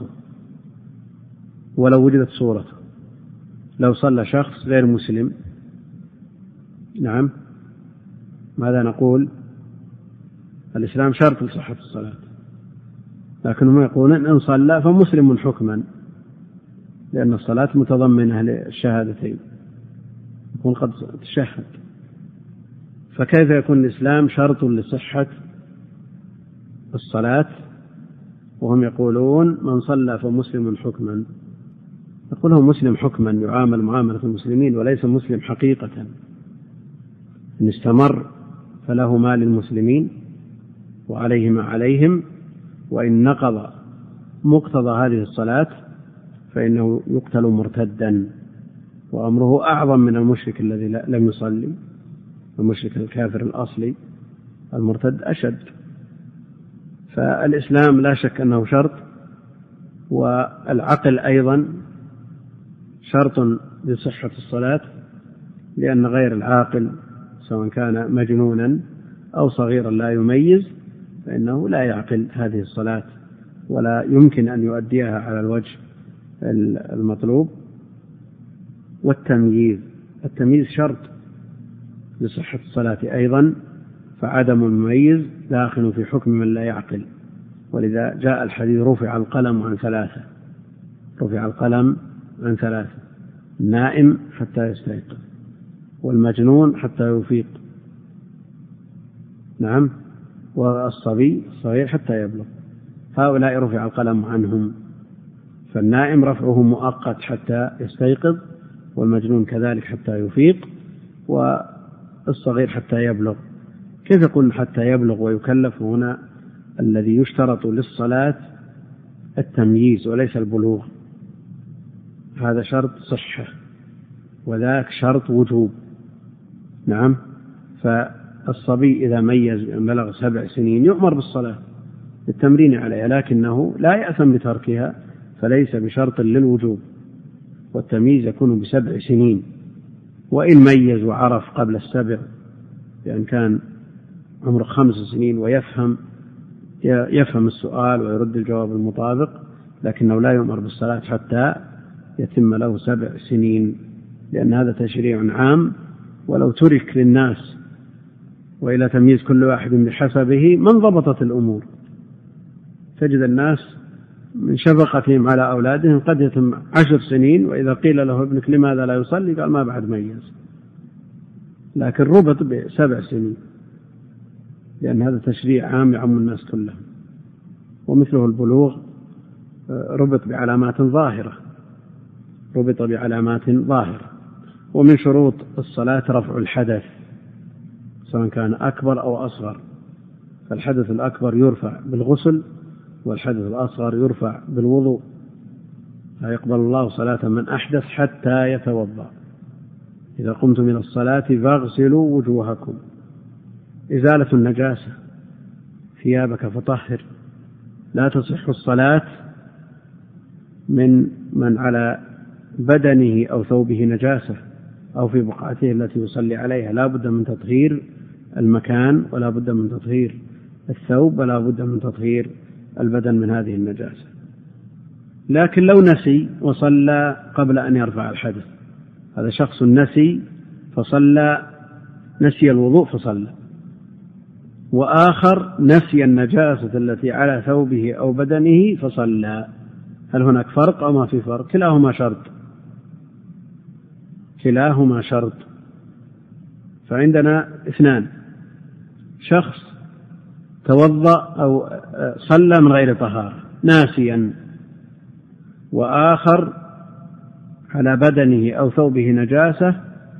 صورته. لو صلى شخص غير مسلم، نعم، ماذا نقول؟ الإسلام شرط لصحة الصلاة، لكنهم يقولون إن صلى فمسلم حكما، لأن الصلاة متضمنة للشهادتين، يكون قد تشهد. فكيف يكون الإسلام شرط لصحة الصلاة وهم يقولون من صلى فمسلم حكما؟ يقول هو مسلم حكما، يعامل معاملة المسلمين وليس مسلم حقيقة. إن استمر فله ما للمسلمين وعليه ما عليهم، وإن نقض مقتضى هذه الصلاة فإنه يقتل مرتدا، وأمره أعظم من المشرك الذي لم يصلي. المشرك الكافر الأصلي المرتد أشد. فالإسلام لا شك أنه شرط، والعقل أيضا شرط لصحة الصلاة، لأن غير العاقل سواء كان مجنونا أو صغيرا لا يميز فإنه لا يعقل هذه الصلاة ولا يمكن أن يؤديها على الوجه المطلوب. والتمييز شرط لصحة الصلاة أيضا، فعدم المميز داخل في حكم من لا يعقل. ولذا جاء الحديث: رفع القلم عن 3. رفع القلم عن 3: النائم حتى يستيقظ، والمجنون حتى يفيق، نعم، والصبي الصغير حتى يبلغ. هؤلاء رفع القلم عنهم، فالنائم رفعه مؤقت حتى يستيقظ، والمجنون كذلك حتى يفيق، والصغير حتى يبلغ. كيف يكون حتى يبلغ ويكلف؟ هنا الذي يشترط للصلاة التمييز وليس البلوغ، هذا شرط صحة وذاك شرط وجوب. نعم، فالصبي إذا ميز بلغ 7 سنين يؤمر بالصلاة للتمرين عليها، لكنه لا يأثم بتركها، فليس بشرط للوجوب. والتمييز يكون ب7 سنين، وإن ميز وعرف قبل 7 لأن كان عمره 5 سنين ويفهم السؤال ويرد الجواب المطابق، لكنه لا يؤمر بالصلاة حتى يتم له 7 سنين، لأن هذا تشريع عام. ولو ترك للناس وإلى تمييز كل واحد بحسبه من ضبطت الأمور. تجد الناس من شفقتهم على أولادهم قد يتم 10 سنين، وإذا قيل له ابنك لماذا لا يصلي قال ما بعد ميز، لكن ربط ب7 سنين، لأن هذا تشريع عام يعم الناس كلهم. ومثله البلوغ ربط بعلامات ظاهرة. ومن شروط الصلاة رفع الحدث سواء كان أكبر أو أصغر، فالحدث الأكبر يرفع بالغسل، والحدث الأصغر يرفع بالوضوء، لا يقبل الله صلاة من أحدث حتى يتوضأ. إذا قمتم من الصلاة فاغسلوا وجوهكم. إزالة النجاسة، ثيابك فطهر. لا تصح الصلاة من على بدنه أو ثوبه نجاسة أو في بقعته التي يصلي عليها، لا بد من تطهير المكان ولا بد من تطهير الثوب ولا بد من تطهير البدن من هذه النجاسة. لكن لو نسي وصلى قبل أن يرفع الحدث، هذا شخص نسي فصلى، نسي الوضوء فصلى، وآخر نسي النجاسة التي على ثوبه أو بدنه فصلى، هل هناك فرق أو ما في فرق؟ كلاهما شرط. فعندنا اثنان، شخص توضأ أو صلى من غير طهارة ناسيا، وآخر على بدنه أو ثوبه نجاسة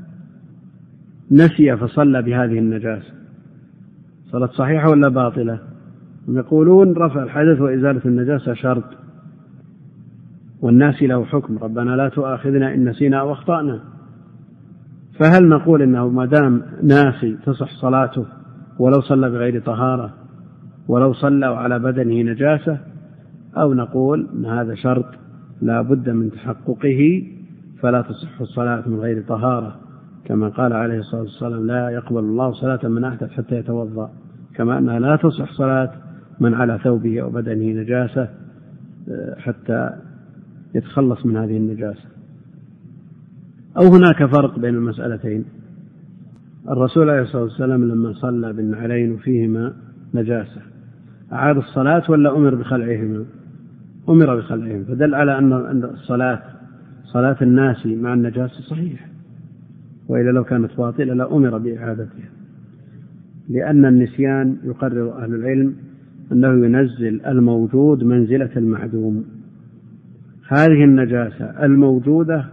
نسي فصلى بهذه النجاسة، صلاة صحيحة ولا باطلة؟ يقولون رفع الحدث وإزالة النجاسة شرط، والناس له حكم، ربنا لا تؤاخذنا إن نسينا أو أخطأنا. فهل نقول إنه ما دام ناسي تصح صلاته ولو صلى بغير طهارة ولو صلى على بدنه نجاسة، أو نقول إن هذا شرط لا بد من تحققه فلا تصح الصلاة من غير طهارة، كما قال عليه الصلاة والسلام لا يقبل الله صلاة من أحدث حتى يتوضأ، كما أنها لا تصح صلاة من على ثوبه أو بدنه نجاسة حتى يتخلص من هذه النجاسة. أو هناك فرق بين المسألتين. الرسول عليه الصلاة والسلام لما صلى بالنعلين وفيهما نجاسة أعاد الصلاة ولا أمر بخلعهما؟ أمر بخلعهما، فدل على أن صلاة الناس مع النجاسة صحيحة، وإلا لو كانت باطلة لأمر بإعادتها، لأن النسيان يقرر أهل العلم أنه ينزل الموجود منزلة المعدوم. هذه النجاسة الموجودة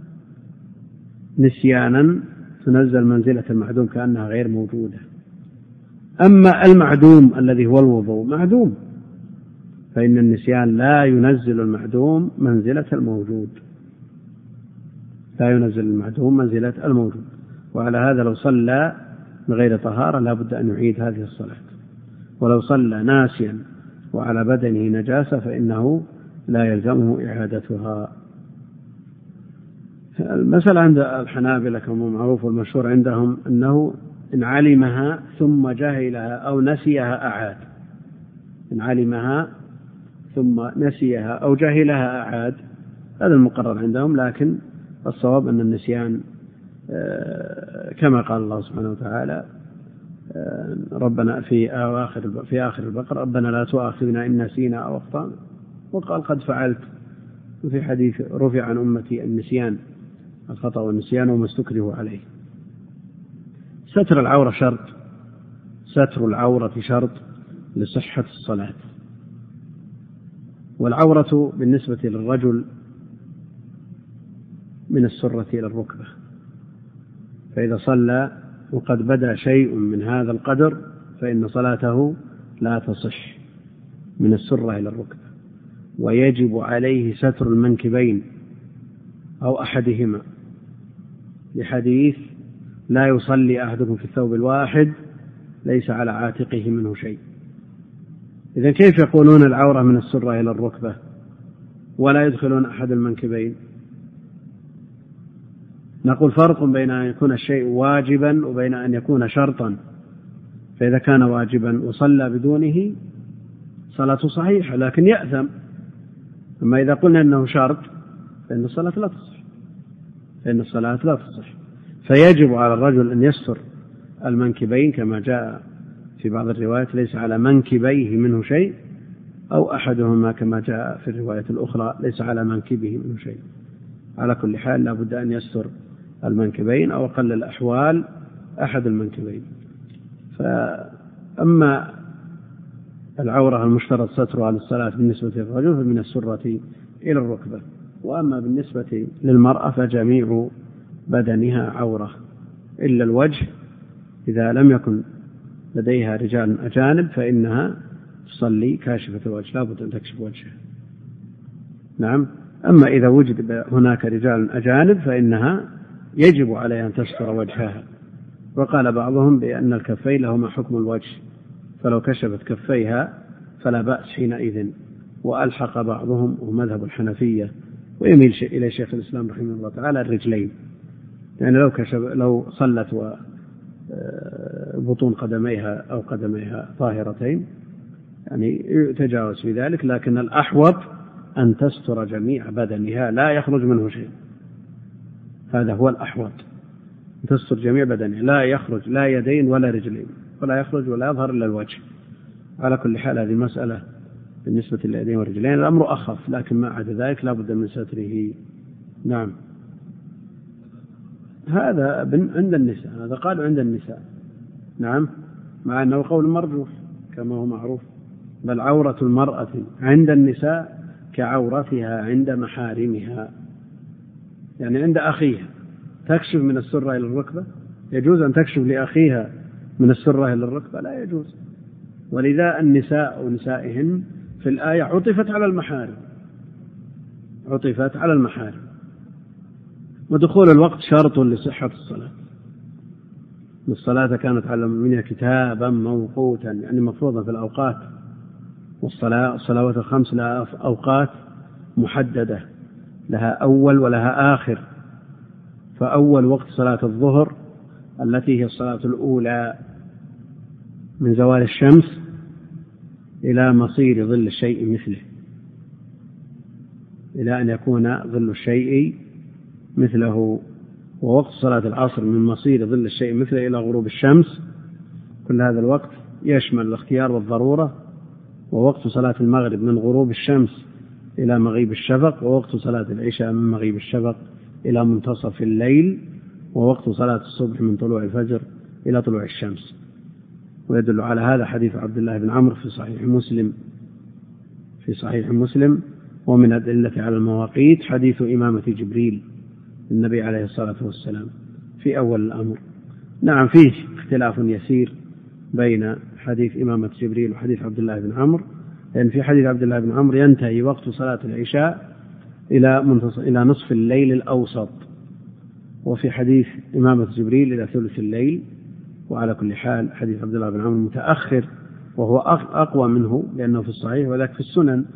نسيانا تنزل منزلة المعدوم كأنها غير موجودة. أما المعدوم الذي هو الوضوء معدوم، فإن النسيان لا ينزل المعدوم منزلة الموجود، لا ينزل المعدوم منزلة الموجود. وعلى هذا لو صلى بغير طهارة لا بد أن يعيد هذه الصلاة، ولو صلى ناسيا وعلى بدنه نجاسة فإنه لا يلزمه إعادتها. المسألة عند الحنابلة كما معروف والمشهور عندهم أنه إن علمها ثم جهلها أو نسيها أعاد، إن علمها ثم نسيها أو جهلها أعاد، هذا المقرر عندهم. لكن الصواب أن النسيان كما قال الله سبحانه وتعالى ربنا في آخر البقرة ربنا لا تؤاخذنا إن نسينا أو أخطأنا، وقال قد فعلت. وفي حديث رفع عن أمتي النسيان الخطأ والنسيان وما استكرهوا عليه. ستر العورة شرط، ستر العورة شرط لصحة الصلاة. والعورة بالنسبة للرجل من السرة إلى الركبة، فإذا صلى وقد بدا شيء من هذا القدر فإن صلاته لا تصح من السرة إلى الركبة، ويجب عليه ستر المنكبين أو أحدهما، لحديث لا يصلي أحدكم في الثوب الواحد ليس على عاتقه منه شيء. إذن كيف يقولون العورة من السرة إلى الركبة ولا يدخلون أحد المنكبين؟ نقول فرق بين أن يكون الشيء واجبا وبين أن يكون شرطا، فإذا كان واجبا وصلى بدونه صلاته صحيحة لكن يأثم. أما إذا قلنا أنه شرط فإن الصلاة لا تصح، فيجب على الرجل أن يستر المنكبين كما جاء في بعض الروايات ليس على منكبيه منه شيء، أو أحدهما كما جاء في الرواية الأخرى ليس على منكبه منه شيء. على كل حال لا بد أن يستر المنكبين أو أقل الأحوال أحد المنكبين. فأما العورة المشترط سترها للصلاة بالنسبة للرجل فمن السرة إلى الركبة، وأما بالنسبة للمرأة فجميع بدنها عورة إلا الوجه، إذا لم يكن لديها رجال أجانب فإنها تصلي كاشفة الوجه، لا بد أن تكشف وجهها. نعم. أما إذا وجد هناك رجال أجانب فإنها يجب عليها أن تستر وجهها. وقال بعضهم بأن الكفين لهما حكم الوجه، فلو كشفت كفيها فلا بأس حينئذ. وألحق بعضهم ومذهب الحنفية ويميل إلى شيخ الإسلام رحمه الله تعالى الرجلين، يعني لو صلت وبطون قدميها أو قدميها طاهرتين يعني يتجاوز في ذلك، لكن الأحوط أن تستر جميع بدنها لا يخرج منه شيء، هذا هو الأحوط، تستر جميع بدنها لا يخرج لا يدين ولا رجلين، ولا يخرج ولا يظهر إلا الوجه. على كل حال هذه مسألة بالنسبة لليدين والرجلين الأمر أخف، لكن ما عدا ذلك لا بد من ستره. نعم. هذا عند النساء، هذا قال عند النساء. نعم، مع أنه قول مرجوح كما هو معروف، بل عورة المرأة عند النساء كعورتها عند محارمها، يعني عند أخيها تكشف من السرة إلى الركبة، يجوز أن تكشف لأخيها من السرة إلى الركبة؟ لا يجوز. ولذا النساء ونسائهن في الآية عطفت على المحارم، عطفت على المحارم. ودخول الوقت شرط لصحة الصلاة، الصلاة كانت على المؤمنين كتابا موقوتا، يعني مفروضة في الأوقات، والصلوات الخمس لها أوقات محددة، لها أول ولها آخر. فأول وقت صلاة الظهر التي هي الصلاة الأولى من زوال الشمس إلى مصير ظل الشيء مثله، إلى أن يكون ظل الشيء مثله. ووقت صلاة العصر من مصير ظل الشيء مثله إلى غروب الشمس، كل هذا الوقت يشمل الاختيار والضرورة. ووقت صلاة المغرب من غروب الشمس إلى مغيب الشفق، ووقت صلاة العشاء من مغيب الشفق إلى منتصف الليل، ووقت صلاة الصبح من طلوع الفجر إلى طلوع الشمس. ويدل على هذا حديث عبد الله بن عمرو في صحيح مسلم. ومن الأدلة على المواقيت حديث إمامة جبريل النبي عليه الصلاة والسلام في أول الأمر. نعم، فيه اختلاف يسير بين حديث إمامة جبريل وحديث عبد الله بن عمرو، لأن في حديث عبد الله بن عمرو ينتهي وقت صلاة العشاء إلى نصف الليل الأوسط، وفي حديث إمامة جبريل إلى ثلث الليل. وعلى كل حال حديث عبد الله بن عمرو متأخر وهو أقوى منه لأنه في الصحيح وذاك في السنن.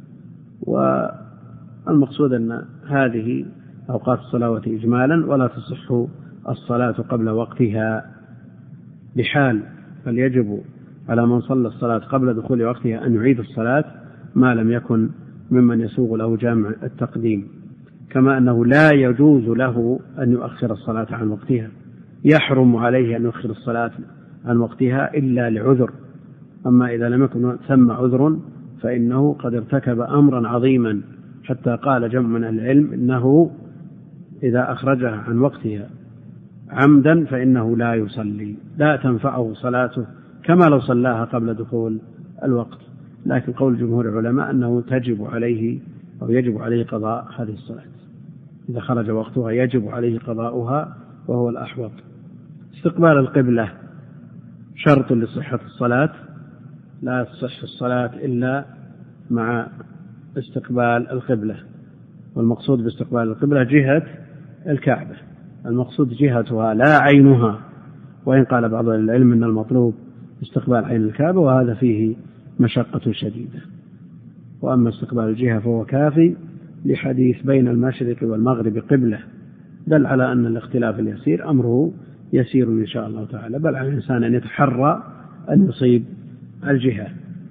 والمقصود أن هذه أوقات الصلوات إجمالا، ولا تصح الصلاة قبل وقتها بحال، بل يجب على من صلى الصلاة قبل دخول وقتها أن يعيد الصلاة ما لم يكن ممن يسوغ له جامع التقديم. كما أنه لا يجوز له أن يؤخر الصلاة عن وقتها، يحرم عليه أن يؤخر الصلاة عن وقتها إلا لعذر. أما إذا لم يكن ثم عذر فإنه قد ارتكب أمرا عظيما، حتى قال جمع من العلم إنه إذا أخرجها عن وقتها عمدا فإنه لا يصلي، لا تنفعه صلاته كما لو صلاها قبل دخول الوقت. لكن قول جمهور العلماء أنه تجب عليه أو يجب عليه قضاء هذه الصلاة، إذا خرج وقتها يجب عليه قضاؤها وهو الأحوط. استقبال القبلة شرط لصحة الصلاة، لا تصح الصلاة إلا مع استقبال القبلة. والمقصود باستقبال القبلة جهة الكعبة، المقصود جهتها لا عينها، وإن قال بعض العلم أن المطلوب استقبال عين الكعبة، وهذا فيه مشقة شديدة. وأما استقبال الجهة فهو كافي لحديث بين المشرق والمغرب قبلة، دل على أن الاختلاف اليسير أمره يسير إن شاء الله تعالى، بل على الإنسان أن يتحرى أن يصيب الجهة.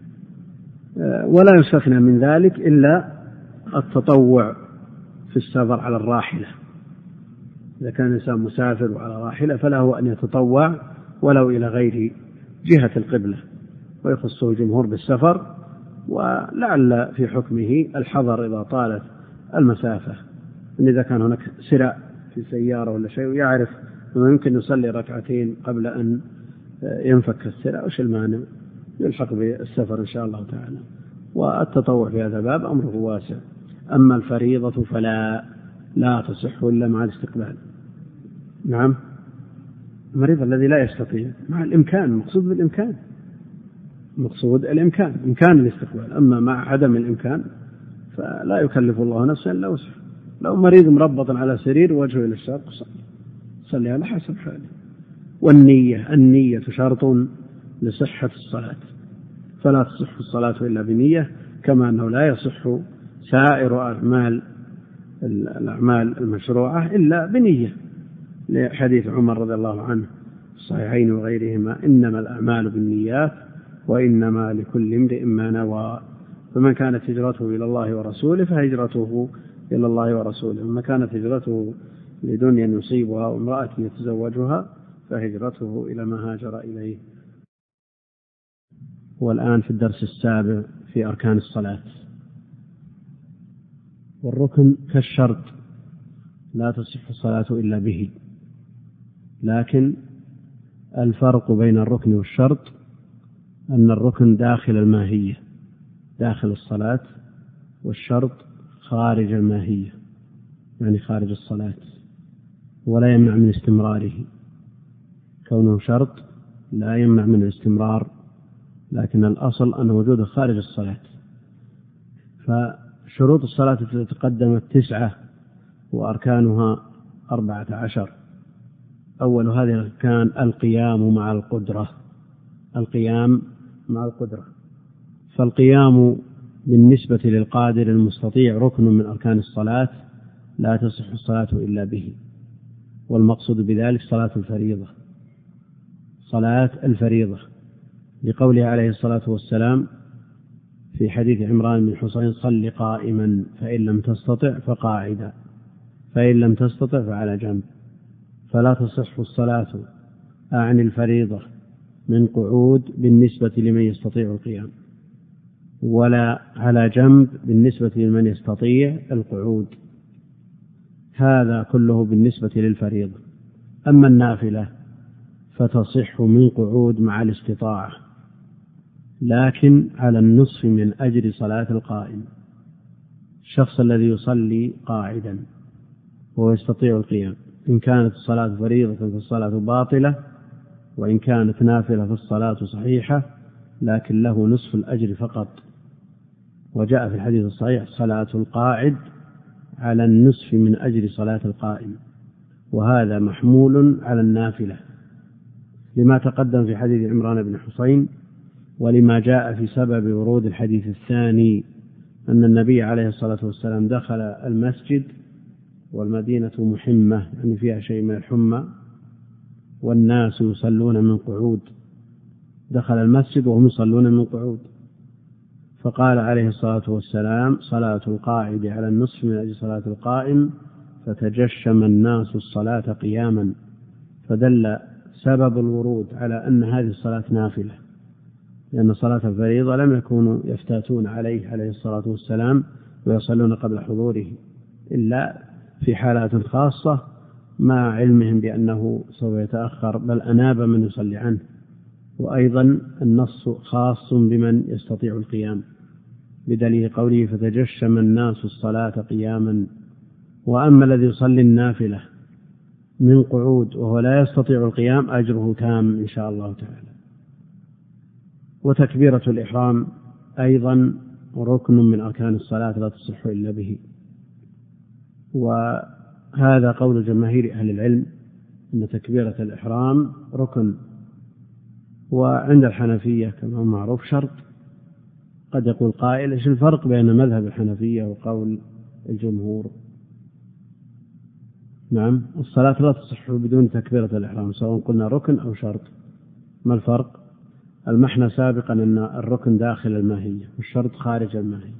ولا يستثنى من ذلك إلا التطوع في السفر على الراحلة. إذا كان الإنسان مسافر وعلى راحلة فله أن يتطوع ولو إلى غير جهة القبلة، ويخصه الجمهور بالسفر، ولعل في حكمه الحظر إذا طالت المسافة، إن إذا كان هناك سراء في سيارة ولا شيء ويعرف أنه يمكن يصلي ركعتين قبل أن ينفك السراء وش المانع، يلحق بالسفر إن شاء الله تعالى. والتطوع في هذا الباب أمره واسع. أما الفريضة فلا تصح إلا مع الاستقبال. نعم، المريض الذي لا يستطيع مع الإمكان، المقصود بالإمكان المقصود الإمكان، إمكان الاستقبال. أما مع عدم الإمكان فلا يكلف الله نفسا إلا وسعها. لو مريض مربط على سرير وجهه إلى الشرق صلي على حسب حاله. النية شرط لصحة الصلاة، فلا تصح الصلاة إلا بنية، كما أنه لا يصح سائر الأعمال المشروعة إلا بنية، لحديث عمر رضي الله عنه في الصحيحين وغيرهما: إنما الأعمال بالنيات وإنما لكل امرئ ما نوى. فمن كانت هجرته إلى الله ورسوله فهجرته إلى الله ورسوله، ومن كانت هجرته لدنيا يصيبها وامرأة يتزوجها فهجرته إلى ما هاجر إليه. والآن في الدرس السابع في أركان الصلاة. والركن كالشرط لا تصح الصلاة إلا به، لكن الفرق بين الركن والشرط أن الركن داخل الماهية، داخل الصلاة، والشرط خارج الماهية، يعني خارج الصلاة، ولا يمنع من استمراره. كونه شرط لا يمنع من الاستمرار، لكن الأصل أن وجوده خارج الصلاة. فشروط الصلاة تقدمت 9 وأركانها 14. أول هذه الأركان القيام مع القدرة. القيام مع القدرة، فالقيام بالنسبة للقادر المستطيع ركن من أركان الصلاة لا تصح الصلاة إلا به. والمقصود بذلك صلاة الفريضة، صلاة الفريضة، لقوله عليه الصلاة والسلام في حديث عمران بن حسين: صل قائما فإن لم تستطع فقاعدا فإن لم تستطع فعلى جنب. فلا تصح الصلاة عن الفريضة من قعود بالنسبة لمن يستطيع القيام، ولا على جنب بالنسبة لمن يستطيع القعود. هذا كله بالنسبة للفريضة. أما النافلة فتصح من قعود مع الاستطاعة، لكن على النصف من أجر صلاة القائم. الشخص الذي يصلي قاعدا وهو يستطيع القيام، إن كانت الصلاة فريضة فالصلاة باطلة، وإن كانت نافلة فالصلاة صحيحة، لكن له نصف الأجر فقط. وجاء في الحديث الصحيح: صلاة القاعد على النصف من أجر صلاة القائم. وهذا محمول على النافلة لما تقدم في حديث عمران بن حسين، ولما جاء في سبب ورود الحديث الثاني أن النبي عليه الصلاة والسلام دخل المسجد والمدينة محمة، يعني فيها شيء من الحمى، والناس يصلون من قعود. دخل المسجد وهم يصلون من قعود، فقال عليه الصلاة والسلام: صلاة القاعد على النصف من أجل صلاة القائم، فتجشم الناس الصلاة قياما. فدل سبب الورود على أن هذه الصلاة نافلة، لأن صلاة الفريضة لم يكونوا يفتاتون عليه الصلاة والسلام ويصلون قبل حضوره إلا في حالات خاصة مع علمهم بأنه سوف يتأخر، بل أناب من يصلي عنه. وأيضا النص خاص بمن يستطيع القيام بدليل قوله: فتجشم الناس الصلاة قياما. وأما الذي يصلي النافلة من قعود وهو لا يستطيع القيام أجره تام إن شاء الله تعالى. وتكبيرة الإحرام أيضا ركن من أركان الصلاة لا تصح إلا به، وهذا قول جماهير أهل العلم أن تكبيرة الإحرام ركن. وعند الحنفية كما هو معروف شرط. قد يقول قائل: إيش الفرق بين مذهب الحنفية وقول الجمهور؟ نعم، الصلاة لا تصح بدون تكبيرة الإحرام، سواء قلنا ركن أو شرط. ما الفرق؟ المحنى سابقا أن الركن داخل الماهية والشرط خارج الماهية.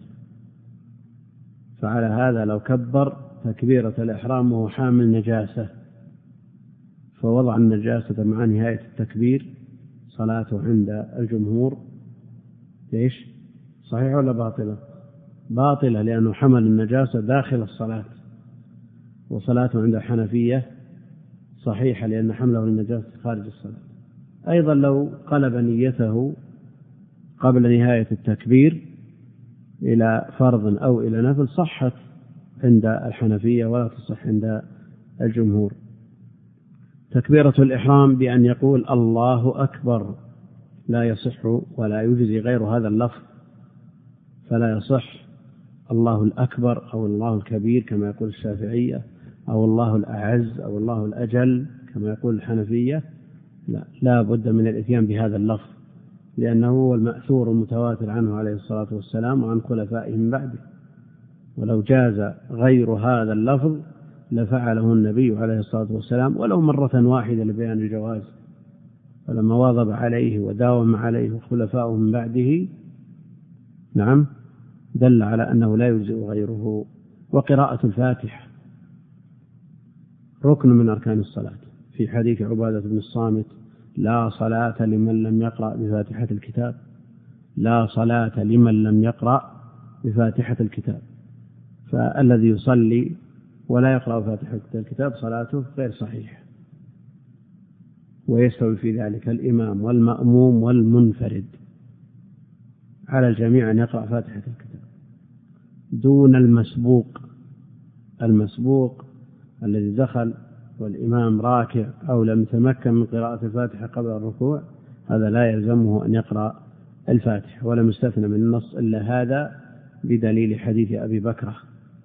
فعلى هذا لو كبر تكبيرة الإحرام وهو حامل نجاسة فوضع النجاسة مع نهاية التكبير، صلاته عند الجمهور إيش؟ صحيح ولا باطلة؟ باطلة، لأنه حمل النجاسة داخل الصلاة. وصلاته عند الحنفية صحيحة لأن حمله النجاسة خارج الصلاة. أيضا لو قلب نيته قبل نهاية التكبير إلى فرض أو إلى نفل صحت عند الحنفية ولا تصح عند الجمهور. تكبيرة الإحرام بأن يقول الله أكبر لا يصح ولا يجزي غير هذا اللفظ، فلا يصح الله الأكبر أو الله الكبير كما يقول الشافعية، أو الله الأعز أو الله الأجل كما يقول الحنفية. لا بد من الإتيان بهذا اللفظ، لأنه هو المأثور المتواتر عنه عليه الصلاة والسلام وعن خلفائه من بعده. ولو جاز غير هذا اللفظ لفعله النبي عليه الصلاة والسلام ولو مرة واحدة لبيان الجواز، فلما واظب عليه وداوم عليه خلفائه من بعده نعم دل على أنه لا يجزئ غيره. وقراءة الفاتحة ركن من أركان الصلاة، في حديث عبادة بن الصامت: لا صلاة لمن لم يقرأ بفاتحة الكتاب، لا صلاة لمن لم يقرأ بفاتحة الكتاب. فالذي يصلي ولا يقرأ فاتحة الكتاب صلاته غير صحيحة، ويستوي في ذلك الإمام والمأموم والمنفرد، على الجميع أن يقرأ فاتحة الكتاب دون المسبوق. المسبوق الذي دخل والإمام راكع أو لم يتمكن من قراءة الفاتحة قبل الركوع، هذا لا يلزمه أن يقرأ الفاتحة، ولم يستثنى من النص إلا هذا بدليل حديث أبي بكرة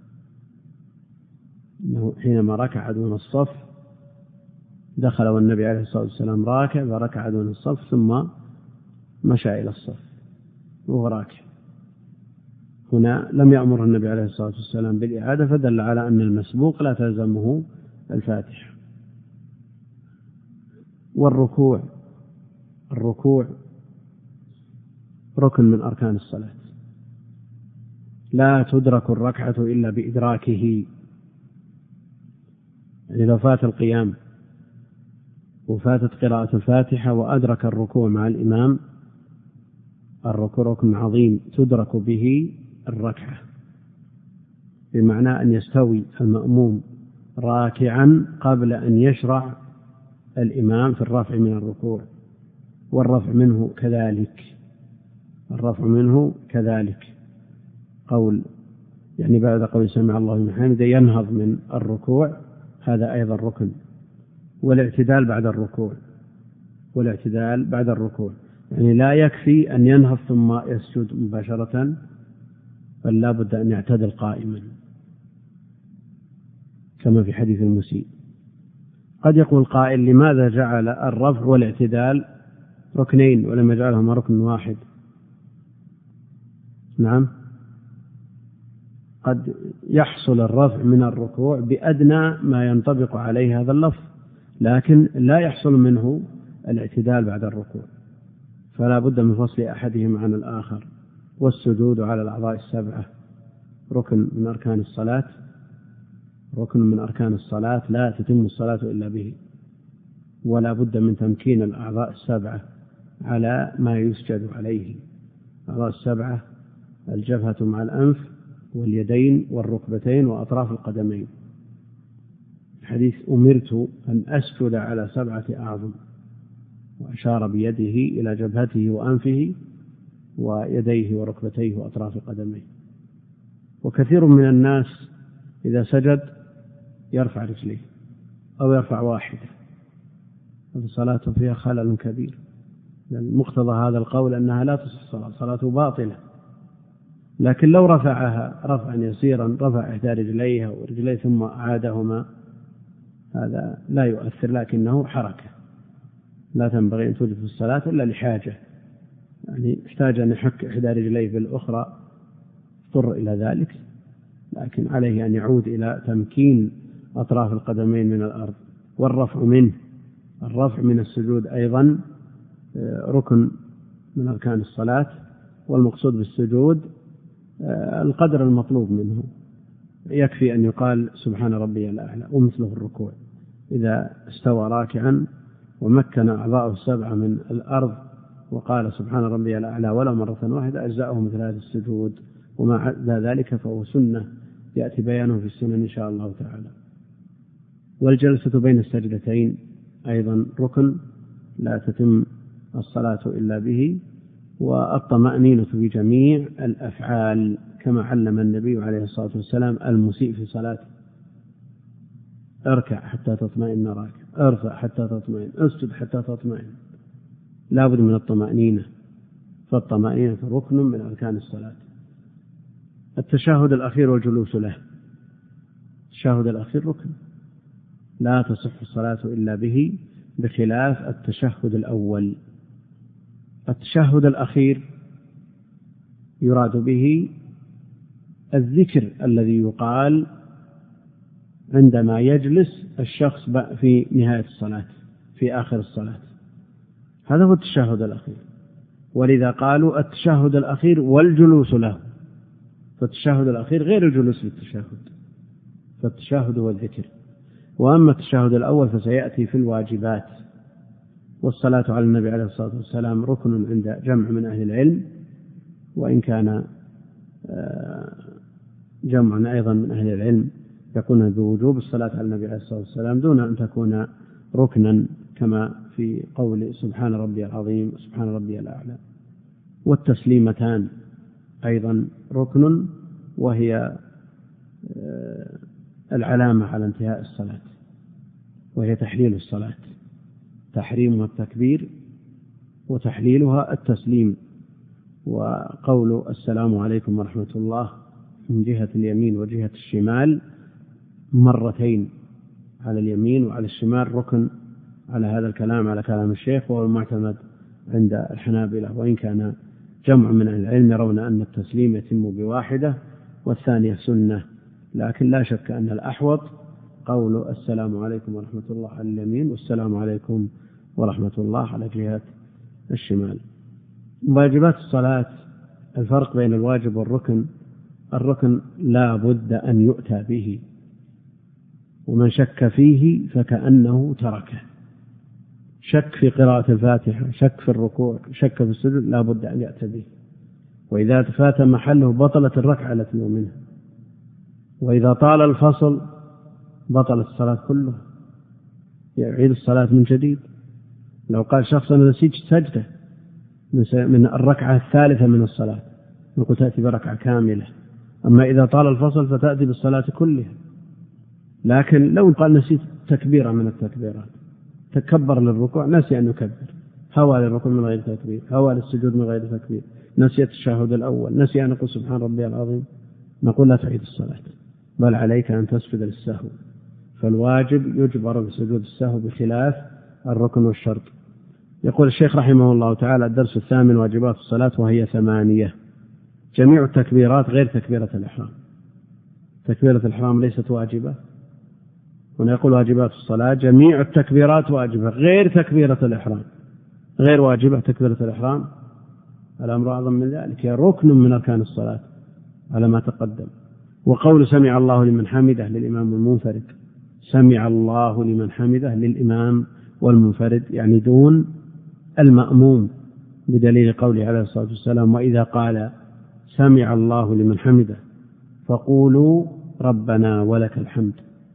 أنه حينما ركع دون الصف دخل والنبي عليه الصلاة والسلام راكع فركع دون الصف ثم مشى إلى الصف وهو راكع. هنا لم يأمر النبي عليه الصلاة والسلام بالإعادة، فدل على أن المسبوق لا تلزمه الفاتحة. والركوع ركن من أركان الصلاة، لا تدرك الركعة إلا بإدراكه. يعني لو فات القيام وفاتت قراءة الفاتحة وأدرك الركوع مع الإمام، الركوع ركن عظيم تدرك به الركعة، بمعنى أن يستوي المأموم راكعا قبل أن يشرع الإمام في الرفع من الركوع، والرفع منه كذلك قول يعني بعد قول سمع الله لمن حمده ينهض من الركوع، هذا أيضا ركن. والاعتدال بعد الركوع يعني لا يكفي أن ينهض ثم يسجد مباشرة، بل لا بد أن يعتدل قائما كما في حديث المسيء. قد يقول قائل: لماذا جعل الرفع والاعتدال ركنين ولم يجعلهما ركن واحد؟ نعم، قد يحصل الرفع من الركوع بأدنى ما ينطبق عليه هذا اللفظ، لكن لا يحصل منه الاعتدال بعد الركوع، فلا بد من فصل أحدهما عن الآخر. والسجود على الأعضاء السبعة ركن من أركان الصلاة، لا تتم الصلاة إلا به، ولا بد من تمكين الأعضاء السبعة على ما يسجد عليه. الأعضاء السبعة: الجبهة مع الأنف واليدين والركبتين وأطراف القدمين. الحديث: أمرت أن أسجد على 7 أعظم، وأشار بيده إلى جبهته وأنفه ويديه وركبتيه وأطراف قدميه. وكثير من الناس إذا سجد يرفع رجليه أو يرفع واحدة، فصلاته فيها خلل كبير، يعني مقتضى هذا القول أنها لا تصح صلاته باطلة. لكن لو رفعها رفعا يسيرا، رفع إحدى رجليها ورجليه ثم أعادهما، هذا لا يؤثر، لكنه حركة لا تنبغي أن توجد في الصلاة إلا لحاجة، يعني احتاج أن يحك إحدى رجليه بالأخرى اضطر إلى ذلك، لكن عليه أن يعود إلى تمكين أطراف القدمين من الأرض. والرفع من السجود أيضا ركن من أركان الصلاة. والمقصود بالسجود القدر المطلوب منه، يكفي أن يقال سبحان ربي الأعلى، ومثله الركوع إذا استوى راكعا ومكن أعضاءه السبعة من الأرض وقال سبحان ربي الأعلى ولو مرة واحدة أجزأه مثل هذا السجود، وما عدا ذلك فهو سنة يأتي بيانه في السنن إن شاء الله تعالى. والجلسة بين السجدتين أيضا ركن لا تتم الصلاة إلا به. والطمأنينة في جميع الأفعال كما علم النبي عليه الصلاة والسلام المسيء في صلاته: اركع حتى تطمئن راكع، ارفع حتى تطمئن، اسجد حتى تطمئن. لا بد من الطمأنينة، فالطمأنينة ركن من أركان الصلاة. التشهد الأخير والجلوس له، التشهد الأخير ركن لا تصح الصلاة إلا به، بخلاف التشهد الأول. التشهد الأخير يراد به الذكر الذي يقال عندما يجلس الشخص في نهاية الصلاة، في آخر الصلاة، هذا هو التشهد الأخير. ولذا قالوا التشهد الأخير والجلوس له، فالتشهد الأخير غير الجلوس للتشهد، فالتشهد هو الذكر. وأما التشهد الأول فسيأتي في الواجبات. والصلاة على النبي عليه الصلاة والسلام ركن عند جمع من أهل العلم، وإن كان جمع أيضا من أهل العلم يقولون بوجوب الصلاة على النبي عليه الصلاة والسلام دون أن تكون ركنا، كما في قول سبحان ربي العظيم وسبحان ربي الأعلى. والتسليمتان أيضا ركن، وهي العلامة على انتهاء الصلاة، وهي تحليل الصلاة، تحريمها التكبير وتحليلها التسليم. وقول السلام عليكم ورحمة الله من جهة اليمين وجهة الشمال مرتين، على اليمين وعلى الشمال ركن، على هذا الكلام على كلام الشيخ، وهو المعتمد عند الحنابلة، وإن كان جمع من العلم يرون أن التسليم يتم بواحدة والثانية سنة، لكن لا شك أن الأحوط قول السلام عليكم ورحمة الله على اليمين والسلام عليكم ورحمة الله على جهة الشمال. واجبات الصلاة، الفرق بين الواجب والركن: الركن لا بد أن يؤتى به، ومن شك فيه فكأنه تركه. شك في قراءة الفاتحة، شك في الركوع، شك في السجود، لا بد أن يأتي به، وإذا فات محله بطلت الركعة التي منها، وإذا طال الفصل بطل الصلاة كلها، يعيد الصلاة من جديد. لو قال شخص أنا نسيت سجدة من الركعة الثالثة من الصلاة، نقول تأتي بركعة كاملة. أما إذا طال الفصل فتأتي بالصلاة كلها. لكن لو قال نسيت تكبيرة من التكبيرات، تكبر للركوع نسي أن يكبر، هوى للركوع من غير تكبير، هوى للسجود من غير تكبير، نسي التشهد الأول، نسي أن يقول سبحان ربي العظيم، نقول لا تعيد الصلاة، بل عليك أن تسجد للسهو. فالواجب يجبر بسجود السهو بخلاف الركن والشرط. يقول الشيخ رحمه الله تعالى: الدرس الثامن: واجبات الصلاة، وهي 8. جميع التكبيرات غير تكبيرة الإحرام. تكبيرة الإحرام ليست واجبة. هنا يقول واجبات الصلاة جميع التكبيرات واجبة غير تكبيرة الإحرام، غير واجبة تكبيرة الإحرام. الأمر أعظم من ذلك، هي ركن من أركان الصلاة على ما تقدم. وقول سمع الله لمن حمده للإمام والمنفرد، سمع الله لمن حمده للإمام والمنفرد، يعني دون المأموم، بدليل قوله عليه الصلاة والسلام: وإذا قال سمع الله لمن حمده فقولوا ربنا ولك الحمد.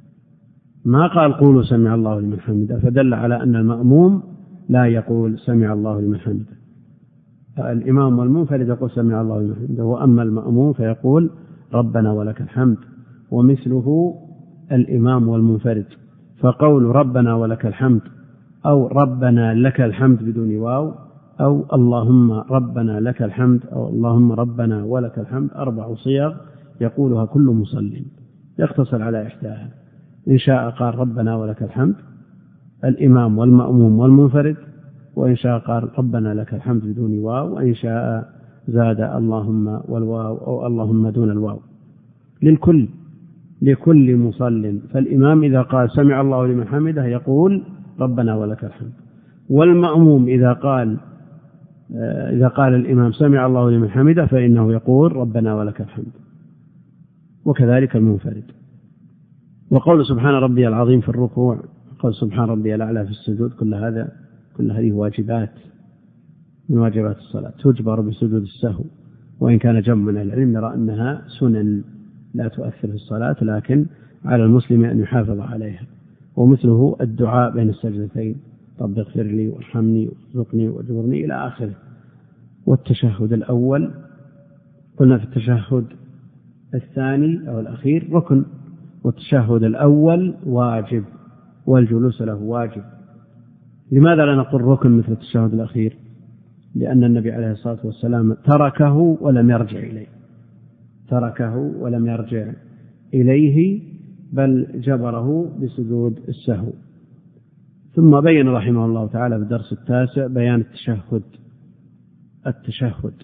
ما قال قولوا سمع الله لمن حمده، فدل على أن المأموم لا يقول سمع الله لمن حمده. الإمام والمنفرد يقول سمع الله لمن حمده، وأما المأموم فيقول ربنا ولك الحمد. ومثله الإمام والمنفرد، فقول ربنا ولك الحمد أو ربنا لك الحمد بدون واو، أو اللهم ربنا لك الحمد، أو اللهم ربنا ولك الحمد، 4 صيغ يقولها كل مصلٍ، يقتصر على إحداها. إن شاء قال ربنا ولك الحمد الإمام والمأموم والمنفرد، وإن شاء قال ربنا لك الحمد بدون واو، وإن شاء زاد اللهم والواو أو اللهم دون الواو، لكل مصل. فالإمام إذا قال سمع الله لمن حمده يقول ربنا ولك الحمد، والمأموم إذا قال الإمام سمع الله لمن حمده فإنه يقول ربنا ولك الحمد، وكذلك المنفرد. وقول سبحان ربي العظيم في الركوع، قول سبحان ربي الأعلى في السجود، كل هذه واجبات من واجبات الصلاة، تجبر بسجود السهو، وإن كان جمع من العلم يرى أنها سنن لا تؤثر في الصلاة، لكن على المسلم أن يحافظ عليها. ومثله الدعاء بين السجدتين: رب اغفر لي وارحمني وارزقني واجبرني إلى آخره. والتشهد الأول قلنا في التشهد الثاني أو الأخير ركن، والتشهد الأول واجب، والجلوس له واجب لماذا لا نقول ركن مثل التشهد الأخير؟ لأن النبي عليه الصلاة والسلام تركه ولم يرجع إليه، تركه ولم يرجع إليه، بل جبره بسجود السهو. ثم بين رحمه الله تعالى في الدرس التاسع بيان التشهد.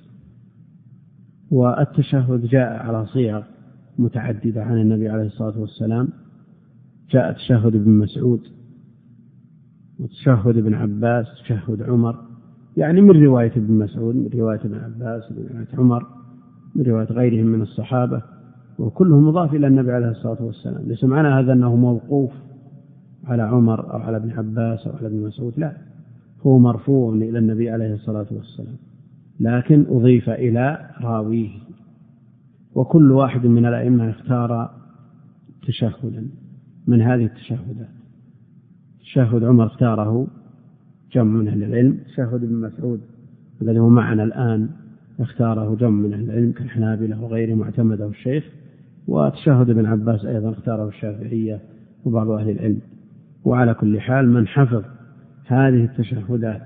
والتشهد جاء على صيغ متعددة عن النبي عليه الصلاة والسلام. جاء تشهد ابن مسعود، وتشهد ابن عباس، تشهد عمر، يعني من رواية ابن مسعود، من رواية ابن عباس، من رواية عمر، من رواية غيرهم من الصحابة، وكلهم مضاف إلى النبي عليه الصلاة والسلام. ليس معنى هذا أنه موقوف على عمر أو على ابن عباس أو على ابن مسعود، لا، هو مرفوع إلى النبي عليه الصلاة والسلام، لكن أضيف إلى راويه. وكل واحد من الأئمة اختار تشهدا من هذه التشهدات. تشهد عمر اختاره جمع من أهل العلم، تشهد ابن مسعود الذي هو معنا الآن اختاره جمع من أهل العلم كالحنابلة وغيرهم واعتمده الشيخ، وتشهد ابن عباس أيضا اختاره الشافعية وبعض أهل العلم. وعلى كل حال من حفظ هذه التشهدات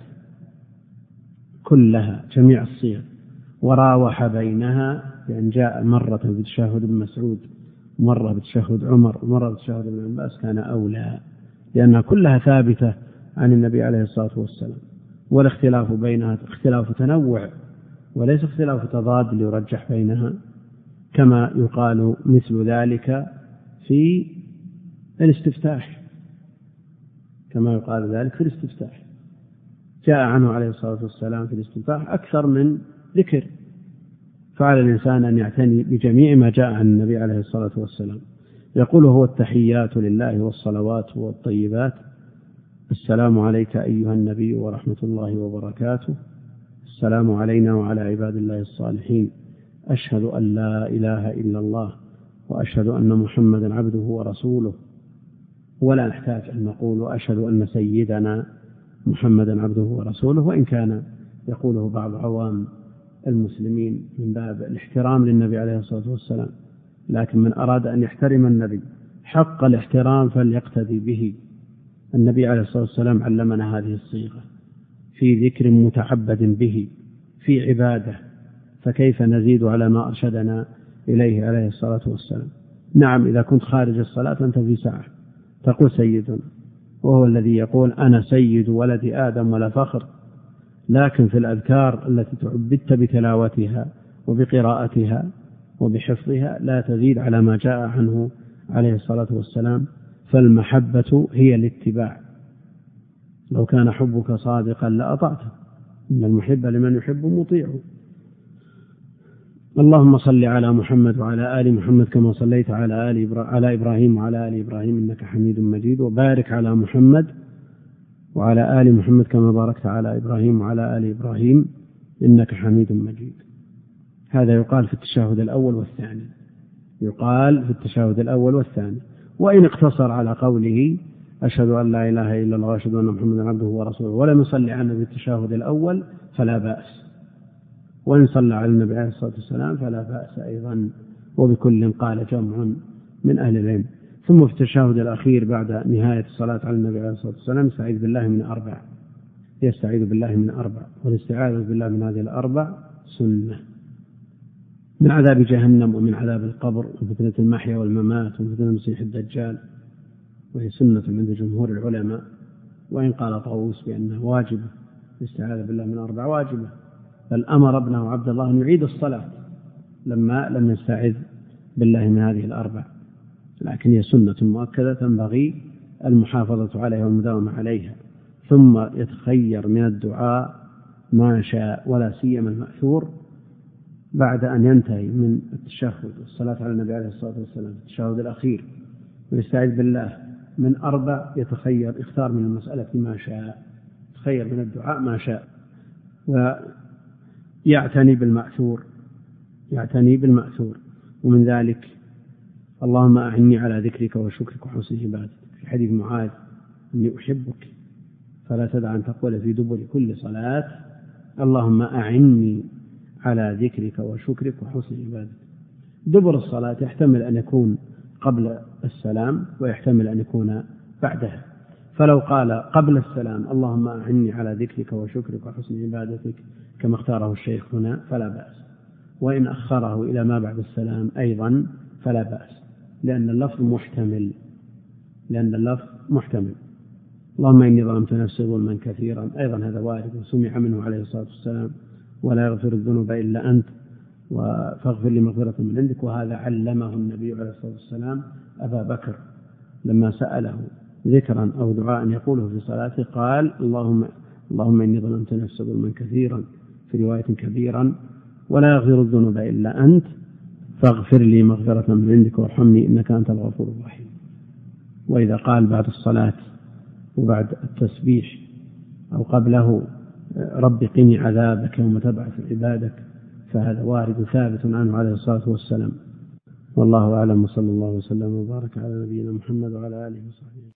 كلها جميع الصيغ وراوح بينها، بأن جاء مرة بتشهد ابن مسعود، مرة بتشهد عمر، ومرة بتشهد ابن عباس، كان أولى، لأنها كلها ثابتة عن النبي عليه الصلاة والسلام. والاختلاف بينها اختلاف تنوع وليس اختلاف تضاد ليرجح بينها، كما يقال مثل ذلك في الاستفتاح، كما يقال ذلك في الاستفتاح. جاء عنه عليه الصلاة والسلام في الاستفتاح أكثر من ذكر، فعلى الإنسان أن يعتني بجميع ما جاء عن النبي عليه الصلاة والسلام. يقول هو التحيات لله والصلوات والطيبات، السلام عليك أيها النبي ورحمة الله وبركاته، السلام علينا وعلى عباد الله الصالحين، أشهد أن لا إله إلا الله وأشهد أن محمدا عبده ورسوله. ولا نحتاج أن نقول أشهد أن سيدنا محمدا عبده ورسوله، وإن كان يقوله بعض عوام المسلمين من باب الاحترام للنبي عليه الصلاة والسلام، لكن من أراد أن يحترم النبي حق الاحترام فليقتدي به. النبي عليه الصلاة والسلام علمنا هذه الصيغة في ذكر متعبد به في عبادة، فكيف نزيد على ما أرشدنا إليه عليه الصلاة والسلام؟ نعم، إذا كنت خارج الصلاة أنت في ساعة تقول سيدنا، وهو الذي يقول أنا سيد ولد آدم ولا فخر، لكن في الأذكار التي تعبدت بتلاوتها وبقراءتها وبحفظها لا تزيد على ما جاء عنه عليه الصلاة والسلام. فالمحبة هي الاتباع، لو كان حبك صادقا لأطعته، إن المحب لمن يحب مطيعه. اللهم صل على محمد وعلى آل محمد كما صليت على إبراهيم وعلى آل إبراهيم إنك حميد مجيد، وبارك على محمد وعلى آل محمد كما باركت على إبراهيم وعلى آل إبراهيم إنك حميد مجيد. هذا يقال في التشهد الأول والثاني، يقال في التشهد الأول والثاني. وإن اقتصر على قوله أشهد أن لا إله إلا الله وأشهد أن محمدا عبده ورسوله ولم يصلي على النبي في التشهد الأول فلا بأس، وإن صلى على النبي عليه الصلاة والسلام فلا بأس أيضا، وبكل قال جمع من أهل العلم. ثم في التشهد الأخير بعد نهاية الصلاة على النبي عليه الصلاة والسلام يستعيذ بالله من 4، يستعيذ بالله من 4، والاستعاذة بالله من هذه ال4 سنة: من عذاب جهنم ومن عذاب القبر وفتنة المحيا والممات وفتنة المسيح الدجال، وهي سنة عند جمهور العلماء. وإن قال طاووس بأنه واجبة، الاستعاذة بالله من 4 واجبة، بل أمر ابنه عبد الله أن يعيد الصلاة لما لم يستعذ بالله من هذه ال4، لكن هي سنة مؤكدة تنبغي المحافظة عليها والمداومة عليها. ثم يتخير من الدعاء ما شاء، ولا سيما المأثور بعد أن ينتهي من التشهد والصلاة على النبي عليه الصلاة والسلام في التشهد الأخير ويستعيذ بالله من 4، يتخير اختار من المسألة ما شاء، يتخير من الدعاء ما شاء، ويعتني بالمأثور، يعتني بالمأثور. ومن ذلك اللهم أعني على ذكرك وشكرك وحسن عبادتك، في حديث معاذ إني أحبك فلا تدع أن تقول في دبر كل صلاة اللهم أعني على ذكرك وشكرك وحسن عبادتك. دبر الصلاة يحتمل أن يكون قبل السلام ويحتمل أن يكون بعدها، فلو قال قبل السلام اللهم أعني على ذكرك وشكرك وحسن عبادتك كما اختاره الشيخ هنا فلا بأس، وإن أخره إلى ما بعد السلام أيضا فلا بأس، لأن اللفظ محتمل. اللهم إني ظلمت نفسي ظلما كثيرا، أيضا هذا وارد وسمع منه عليه الصلاة والسلام ولا يغفر الذنوب إلا أنت فاغفر لي مغفرة من عندك. وهذا علمه النبي عليه الصلاة والسلام أبا بكر لما سأله ذكرا أو دعاء يقوله في صلاته قال اللهم إني ظلمت نفسي ظلما كثيرا، في رواية كبيرا، ولا يغفر الذنوب إلا أنت فاغفر لي مغفرة من عندك وارحمني إنك أنت الغفور الرحيم. وإذا قال بعد الصلاة وبعد التسبيح أو قبله رب قني عذابك يوم تبعث عبادك فهذا وارد ثابت عنه عليه الصلاة والسلام. والله أعلم، وصلى الله وسلم وبارك على نبينا محمد وعلى آله وصحبه.